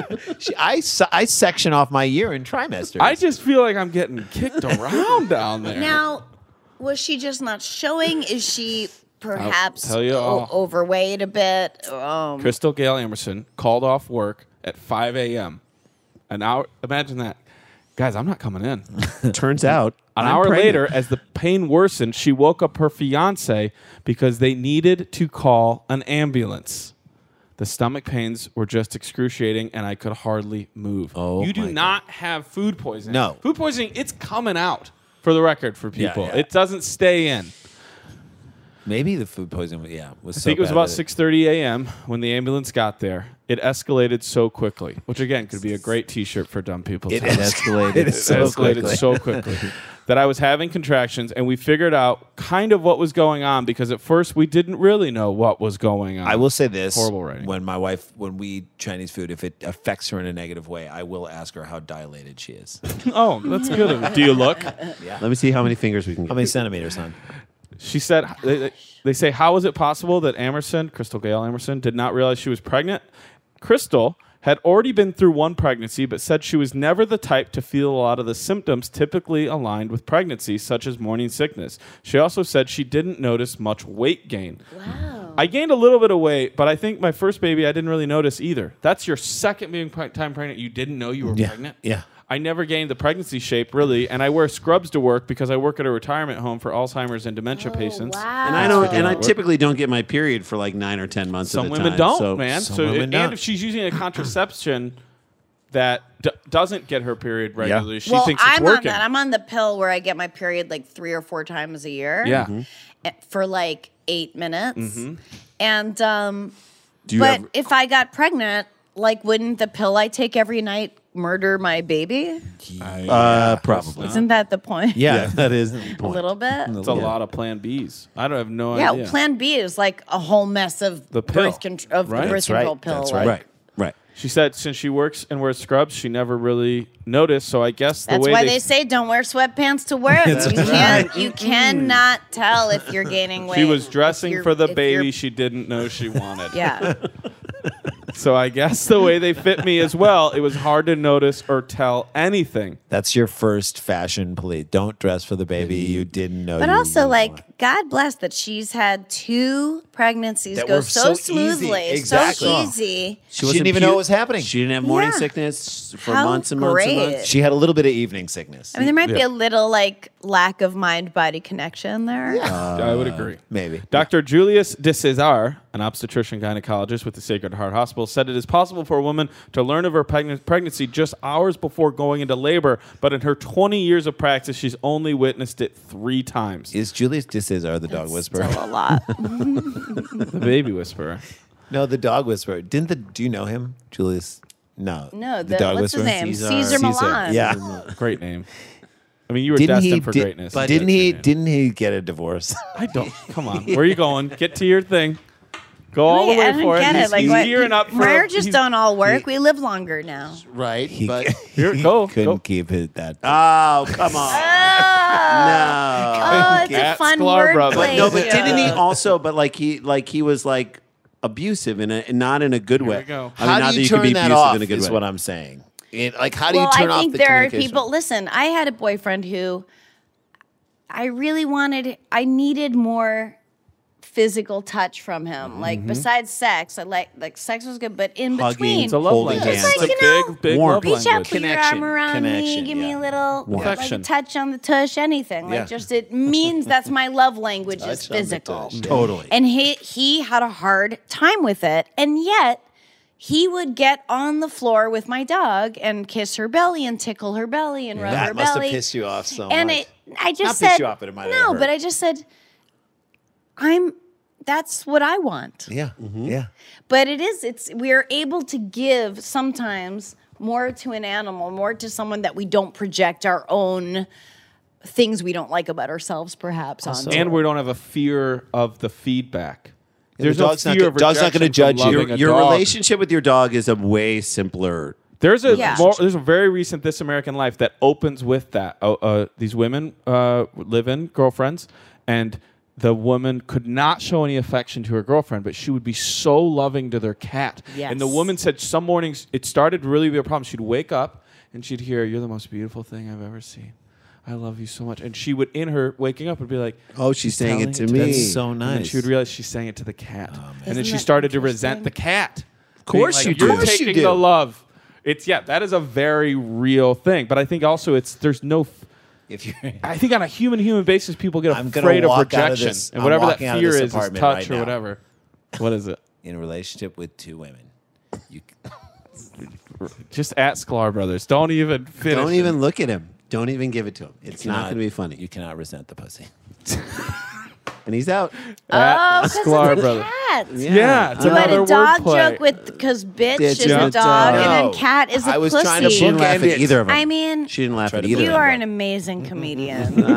I section off my year in trimesters. I just feel like I'm getting kicked around down there. Now, was she just not showing? Is she perhaps tell you all. overweight a bit? Crystal Gail Emerson called off work at 5 a.m. An hour. Imagine that. Guys, I'm not coming in. turns out An I'm hour pregnant. later, as the pain worsened, she woke up her fiance because they needed to call an ambulance. The stomach pains were just excruciating, and I could hardly move. Oh, you do my not have food poisoning. No. Food poisoning, it's coming out, for the record, for people. yeah. It doesn't stay in. Maybe the food poisoning. Was I so think it was bad about that 6:30 a.m. when the ambulance got there. It escalated so quickly, which again could be a great T-shirt for dumb people. It to- escalated. It is so escalated quickly. so quickly that I was having contractions, and we figured out kind of what was going on because at first we didn't really know what was going on. I will say this: Horrible writing. when we eat Chinese food, if it affects her in a negative way, I will ask her how dilated she is. Oh, that's good. of you. Do you look? Let me see how many fingers we can How get. many centimeters, hon? She said, they say, how is it possible that Crystal Gail Emerson, did not realize she was pregnant? Crystal had already been through one pregnancy, but said she was never the type to feel a lot of the symptoms typically aligned with pregnancy, such as morning sickness. She also said she didn't notice much weight gain. Wow. I gained a little bit of weight, but I think my first baby I didn't really notice either. That's your second being time pregnant. You didn't know you were pregnant? Yeah. I never gained the pregnancy shape, really, and I wear scrubs to work because I work at a retirement home for Alzheimer's and dementia patients. Wow. And I don't. And I Work. typically don't get my period for like 9 or 10 months. Some at a women time, don't, so- man. some So, women and don't. if she's using a contraception that doesn't get her period regularly, she Well, thinks it's I'm working. on that. I'm on the pill where I get my period like 3 or 4 times a year. Yeah. For like 8 minutes. Mm-hmm. And Do you but ever- if I got pregnant, like wouldn't the pill I take every night murder my baby? probably. Isn't that the point? Yeah, that is the A point. little bit. It's a lot of Plan Bs. I don't have no Yeah, idea. Plan B is like a whole mess of The pill, birth control right? the birth That's right. control pill. That's like- right. Right. She said since she works and wears scrubs, she never really noticed. So I guess the That's way why they say don't wear sweatpants to work. You cannot tell if you're gaining weight. she was if dressing you're- for the if baby you're- she didn't know she wanted. Yeah. So I guess the way they fit me as well, it was hard to notice or tell anything. That's your first fashion police. Don't dress for the baby you didn't know. But you also, really like, want. God bless that she's had 2 pregnancies That go were so so easy. smoothly, Exactly. so easy. She didn't even know what was happening. She didn't have morning Yeah. sickness for How months and months and great. months. She had a little bit of evening sickness. I mean, there might be Yeah. a little like lack of mind-body connection there. I would agree. maybe. Dr. Julius de Cesar, an obstetrician gynecologist with the Sacred Heart Hospital, said it is possible for a woman to learn of her pregnancy just hours before going into labor, but in her 20 years of practice, she's only witnessed it 3 times. Is Julius de Cesar the dog whisperer? Still a lot. The baby whisperer. No, the dog whisperer. Do you know him, Julius? No. No, the dog what's his whisperer. name? Caesar. Caesar Caesar. Milan. Yeah. Great name. I mean, you were Didn't he? destined for did- greatness. But That's didn't your he? name. Didn't he get a divorce? I don't. Come on. Where are you going? Get to your thing. Go all the Wait, way I don't for it. get He's, it. Like, he's what? gearing up for Marriages he's- don't all work. We live longer now. Right. He But Here, go. couldn't Go. keep it that. oh, come on. Oh, it's a At fun Sklar Brothers. wordplay. No, but show. didn't he also? But he was like abusive in a not in a good way. we go. I mean, How not do you you could turn be that abusive off? in a good Is way. what I'm saying. Like, how do you Well, turn I off think the there are communication? people. Listen, I had a boyfriend who I needed more physical touch from him. Like besides sex, I like sex was good, but in Hugging. between, It's a love Holding language. hands. It's Like, a you know, big warmth. love reach out, language. put your arm around me, give me a little like a Affection. touch on the tush, anything. Like Yeah. just it means that's my love language is Touch on the physical. tush. Totally. And he had a hard time with it, and yet he would get on the floor with my dog and kiss her belly and tickle her belly and rub her That must have belly. pissed you off so And much. I Not just pissed said you off, but it might have no, hurt. but I just said that's what I want. Yeah, yeah. But we're able to give sometimes more to an animal, more to someone that we don't project our own things we don't like about ourselves perhaps onto. And we don't have a fear of the feedback. There's the no dog's not fear go- of dog's not gonna rejection from judge you. loving a Your dog. relationship with your dog is a way simpler. There's a Yeah. there's a very recent This American Life that opens with that. These women live-in girlfriends, and the woman could not show any affection to her girlfriend, but she would be so loving to their cat. Yes. And the woman said some mornings it started to really be a problem. She'd wake up and she'd hear, "You're the most beautiful thing I've ever seen. I love you so much." And she would, in her waking up, would be like, Oh, she's saying telling it to it to me. That's so and then nice. she would realize she's saying it to the cat. And then Isn't she that started to resent interesting? the cat. Of course you do. You're Of course you taking do. the love. That is a very real thing. But I think also there's no. If you're I think on a human basis, people get I'm gonna afraid of walk out of rejection, this- and I'm whatever that walking out of fear this is apartment touch right or now. whatever. What is it? in a relationship with two women, you Just at Sklar Brothers. Don't even finish. Don't even look at him. Don't even give it to him. It's not cannot- going to be funny. You cannot resent the pussy. And he's out. At 'cause Sklar it's a Brothers. cat. Yeah, it's You had another a dog wordplay. joke with because bitch Bitch is is a a dog dog. and No. then cat is a I was pussy. trying to She didn't laugh bookend at it. either of them. I mean, She didn't laugh Try at to either you of are them. an amazing comedian. The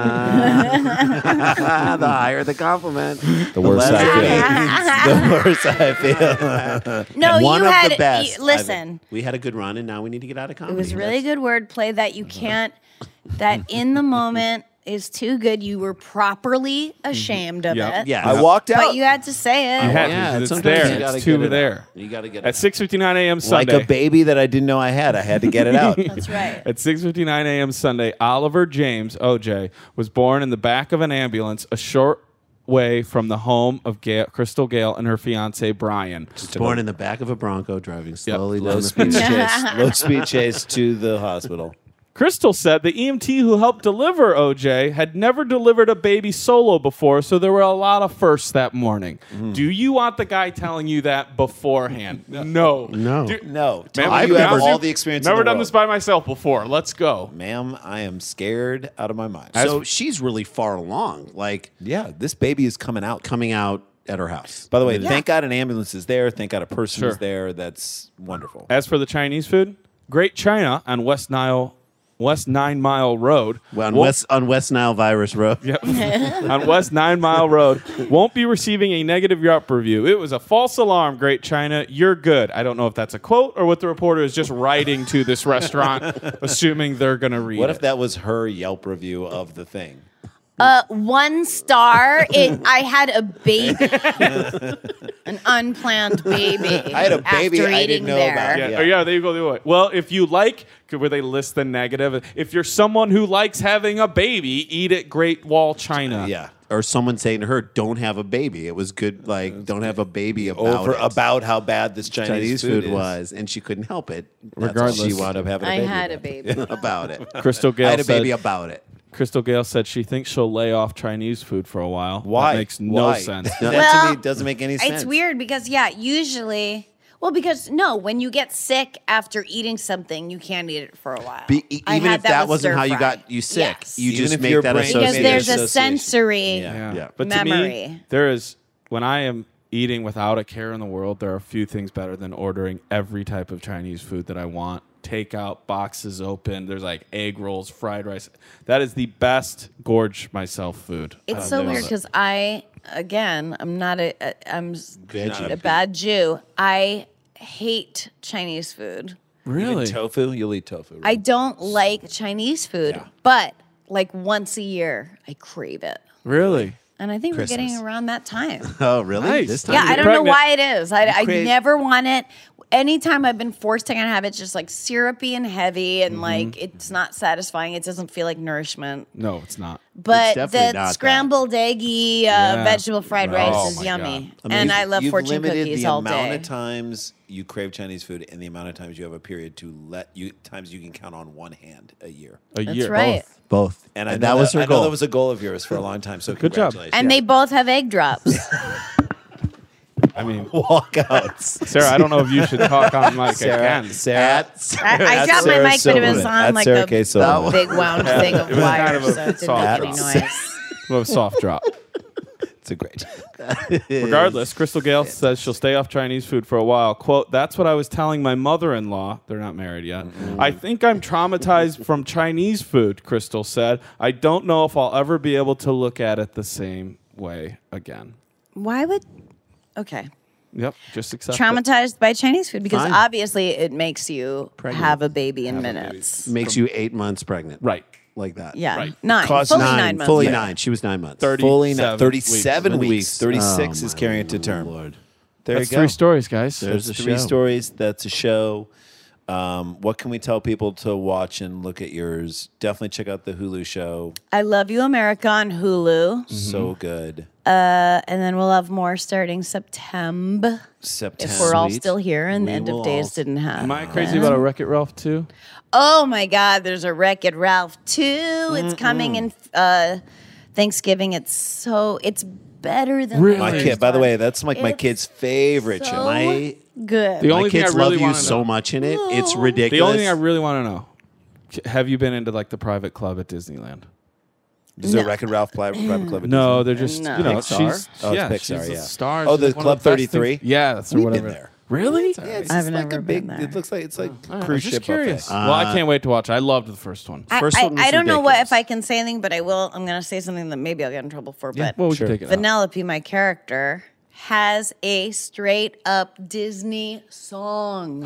higher the compliment. The worse less I feel. The worse I feel. No, One you of had the best. listen. We had a good run, and now we need to get out of comedy. It was really good wordplay that you can't. That in the moment is too good. You were properly ashamed of Yep. it. Yeah. I walked out But you had to say it. You had Yeah, to, 'cause it's sometimes there. you gotta It's two get it there. out. You got to get it At out. 6:59 a.m. like Sunday. a baby that I didn't know I had. I had to get it out. That's right. At 6:59 a.m. Sunday, Oliver James, OJ, was born in the back of an ambulance a short way from the home of Crystal Gale and her fiance Brian. Born in the back of a Bronco, driving slowly down Low the speed street. chase. Low speed chase to the hospital. Crystal said the EMT who helped deliver OJ had never delivered a baby solo before, so there were a lot of firsts that morning. Do you want the guy telling you that beforehand? No. No. No, Ma'am, Tom, I've you have never- all the experience. Never in the done world. this by myself before. Let's go. Ma'am, I am scared out of my mind. So she's really far along, like Yeah, this baby is coming out. coming out at her house. By the way, thank God an ambulance is there. Thank God a person Sure. is there. That's wonderful. As for the Chinese food, Great China on West 9 Mile Road. Well, won't- on West Nile Virus Road. Yep. on West 9 Mile Road, won't be receiving a negative Yelp review. It was a false alarm, Great China. You're good. I don't know if that's a quote or what the reporter is just writing to this restaurant, assuming they're going to read What it. if that was her Yelp review of the thing? 1 star. I had a baby, an unplanned baby. I had a baby after I eating didn't know there. about. Yeah. Yeah. Oh, yeah, there you go. Do it. Well, if you like, where they list the negative, if you're someone who likes having a baby, eat at Great Wall China. Yeah. Or someone saying to her, "Don't have a baby." It was good, like don't have a baby About how bad this Chinese food is. was, and she couldn't help it. That's Regardless. all She wound up having a I baby. had a baby. about it. Crystal Gale I had a said, baby about it. Crystal Gale said she thinks she'll lay off Chinese food for a while. Why? That makes no Why? sense. That to Well, me doesn't make any sense. It's weird because usually, when you get sick after eating something, you can't eat it for a while. I Even had if that with wasn't how you stir got fry. you sick, Yes. you Even just if make your that brain- because association. there's a association. sensory. Yeah. Yeah. But to me, Memory. there is, when I am eating without a care in the world, there are a few things better than ordering every type of Chinese food that I want. Takeout, boxes open. There's like egg rolls, fried rice. That is the best gorge myself food. It's so weird because I'm not I'm Veggie. a bad Jew. I hate Chinese food. Really? Even tofu? You'll eat tofu. Right? I don't like Chinese food, but like once a year, I crave it. Really? And I think we're getting Christmas. around that time. Oh, really? Nice. This time? Yeah, I don't know pregnant. why it is. I crave- never want it. Anytime I've been forced to kind of have it, it's just like syrupy and heavy, and like it's not satisfying. It doesn't feel like nourishment. No, it's not. But definitely not the that. scrambled eggy vegetable fried rice Oh is my yummy, God. and I love You've fortune limited cookies the all amount day. of times you crave Chinese food and the amount of times you have a period to let you times you can count on one hand a year. A That's year. right. Both. And I know that was her I know goal. that was a goal of yours for a long time. So Good job. congratulations. And they both have egg drops. I mean, walkouts. Sarah, I don't know if you should talk on mic Sarah, again. Sarah, I dropped my Sarah mic, but it was Silverman. on At like Sarah a K. Silverman. big wound thing of was wire, kind of a so it didn't soft make any drop. noise. A little soft drop. It's a great. Regardless, Crystal Gale says she'll stay off Chinese food for a while. Quote, that's what I was telling my mother-in-law. They're not married yet. I think I'm traumatized from Chinese food, Crystal said. I don't know if I'll ever be able to look at it the same way again. Why would? Okay. Yep, just accept it. Traumatized by Chinese food because Fine. obviously it makes you Pregnant. have a baby in minutes. Makes you 8 months pregnant. Right. Like that. Yeah, Right. nine, Cost fully 9 months. Fully Yeah. 9. She was 9 months. 30. Fully 37 37 weeks. weeks. 36 Oh, is my carrying it to term. Lord. There That's you go. 3 stories, guys. There's That's a 3 show. stories. That's a show. What can we tell people to watch and look at yours? Definitely check out the Hulu show. I Love You America on Hulu, So good. and then we'll have more starting September September. if we're all Sweet. still here and We End will of Days all- didn't have. Am I crazy about a Wreck-It Ralph too? Oh my God, there's a Wreck-It Ralph 2. It's coming in Thanksgiving. It's better than Really? the My first kid, by the one. way, that's like my It's kid's favorite so show. My good. The my only thing kids I really love you wanna so know- much in it. It's The ridiculous. only thing I really want to know, have you been into like the private club at Disneyland? Is there a Wreck-It Ralph private club? at No, Disney? they're just, No. you know, Pixar? she's, Oh, it's yeah, Pixar, she's yeah. a star. Oh, She's the like one Club of the best things- 33? Yes, or We've whatever. been there. Really? Yeah, it's I've just never like a been big. there. It looks like it's like I cruise was just ship curious. buffet. Well, I can't wait to watch. I loved the first one. First one was I don't know what ridiculous. if I can say anything, but I will. I'm going to say something that maybe I'll get in trouble for. But Well, we Sure. can take it out. Vanellope, my character, has a straight up Disney song.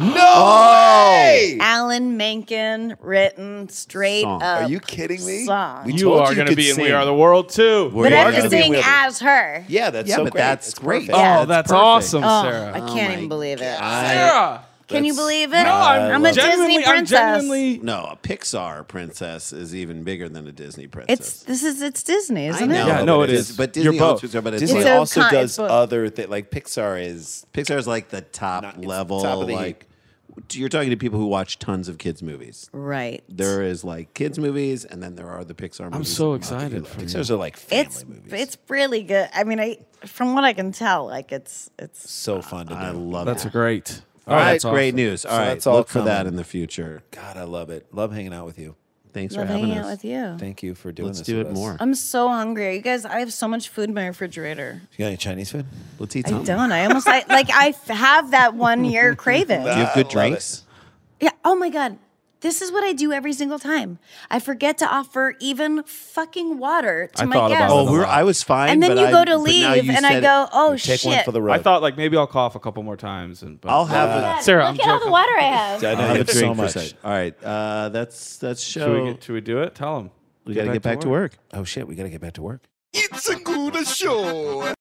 Hey! Alan Menken written straight Song. up. Are you kidding me? Song. We You told are going to could be in We sing. Are the World too. but You I are have to gonna be sing with it. as her. Yeah, that's Yeah, so but great. that's It's great. perfect. Yeah. Oh, that's perfect. awesome, Oh, Sarah. I can't even believe it. Sarah. Can you believe it? No, I'm a genuinely- Disney princess. I'm genuinely. No, a Pixar princess is even bigger than a Disney princess. It's Disney, I isn't know, it? Yeah, no, but it is. But You're Disney both. owns Pixar, but it's Disney It's like, a also con- does it's both. other things. Like Pixar is Pixar is like the top Not- it's level. top of the like you're talking to people who watch tons of kids movies. Right. There is like kids movies, and then there are the Pixar movies. I'm so that excited Maki for you. Pixar's are like family It's movies. really good. I mean, from what I can tell, like it's so fun to do. I love That's it. great. All right, that's great awesome. news. All So right, that's all look for that coming. in the future. God, I love it. Love hanging out with you. Thanks love for having hanging us. out with you. Thank you for doing Let's this. do with it us. more. I'm so hungry. You guys, I have so much food in my refrigerator. You got any Chinese food? Let's eat I something. don't. I almost I have that 1 year craving. Do you have good love drinks? Yeah. Oh my God. This is what I do every single time. I forget to offer even fucking water to I my thought about guests. it. Oh, I was fine. and then but you I- go to but now leave, you and I said go, it. oh Take shit. one for the road. I thought like maybe I'll cough a couple more times. And but I'll have Look a, at- Sarah, look I'm at all the joking. water I have. I know I'll you have a have drink so for a much. second. All right, that's show. Should we do it? Tell them. We got to get back to work. Oh shit, we got to get back to work. It's a good show.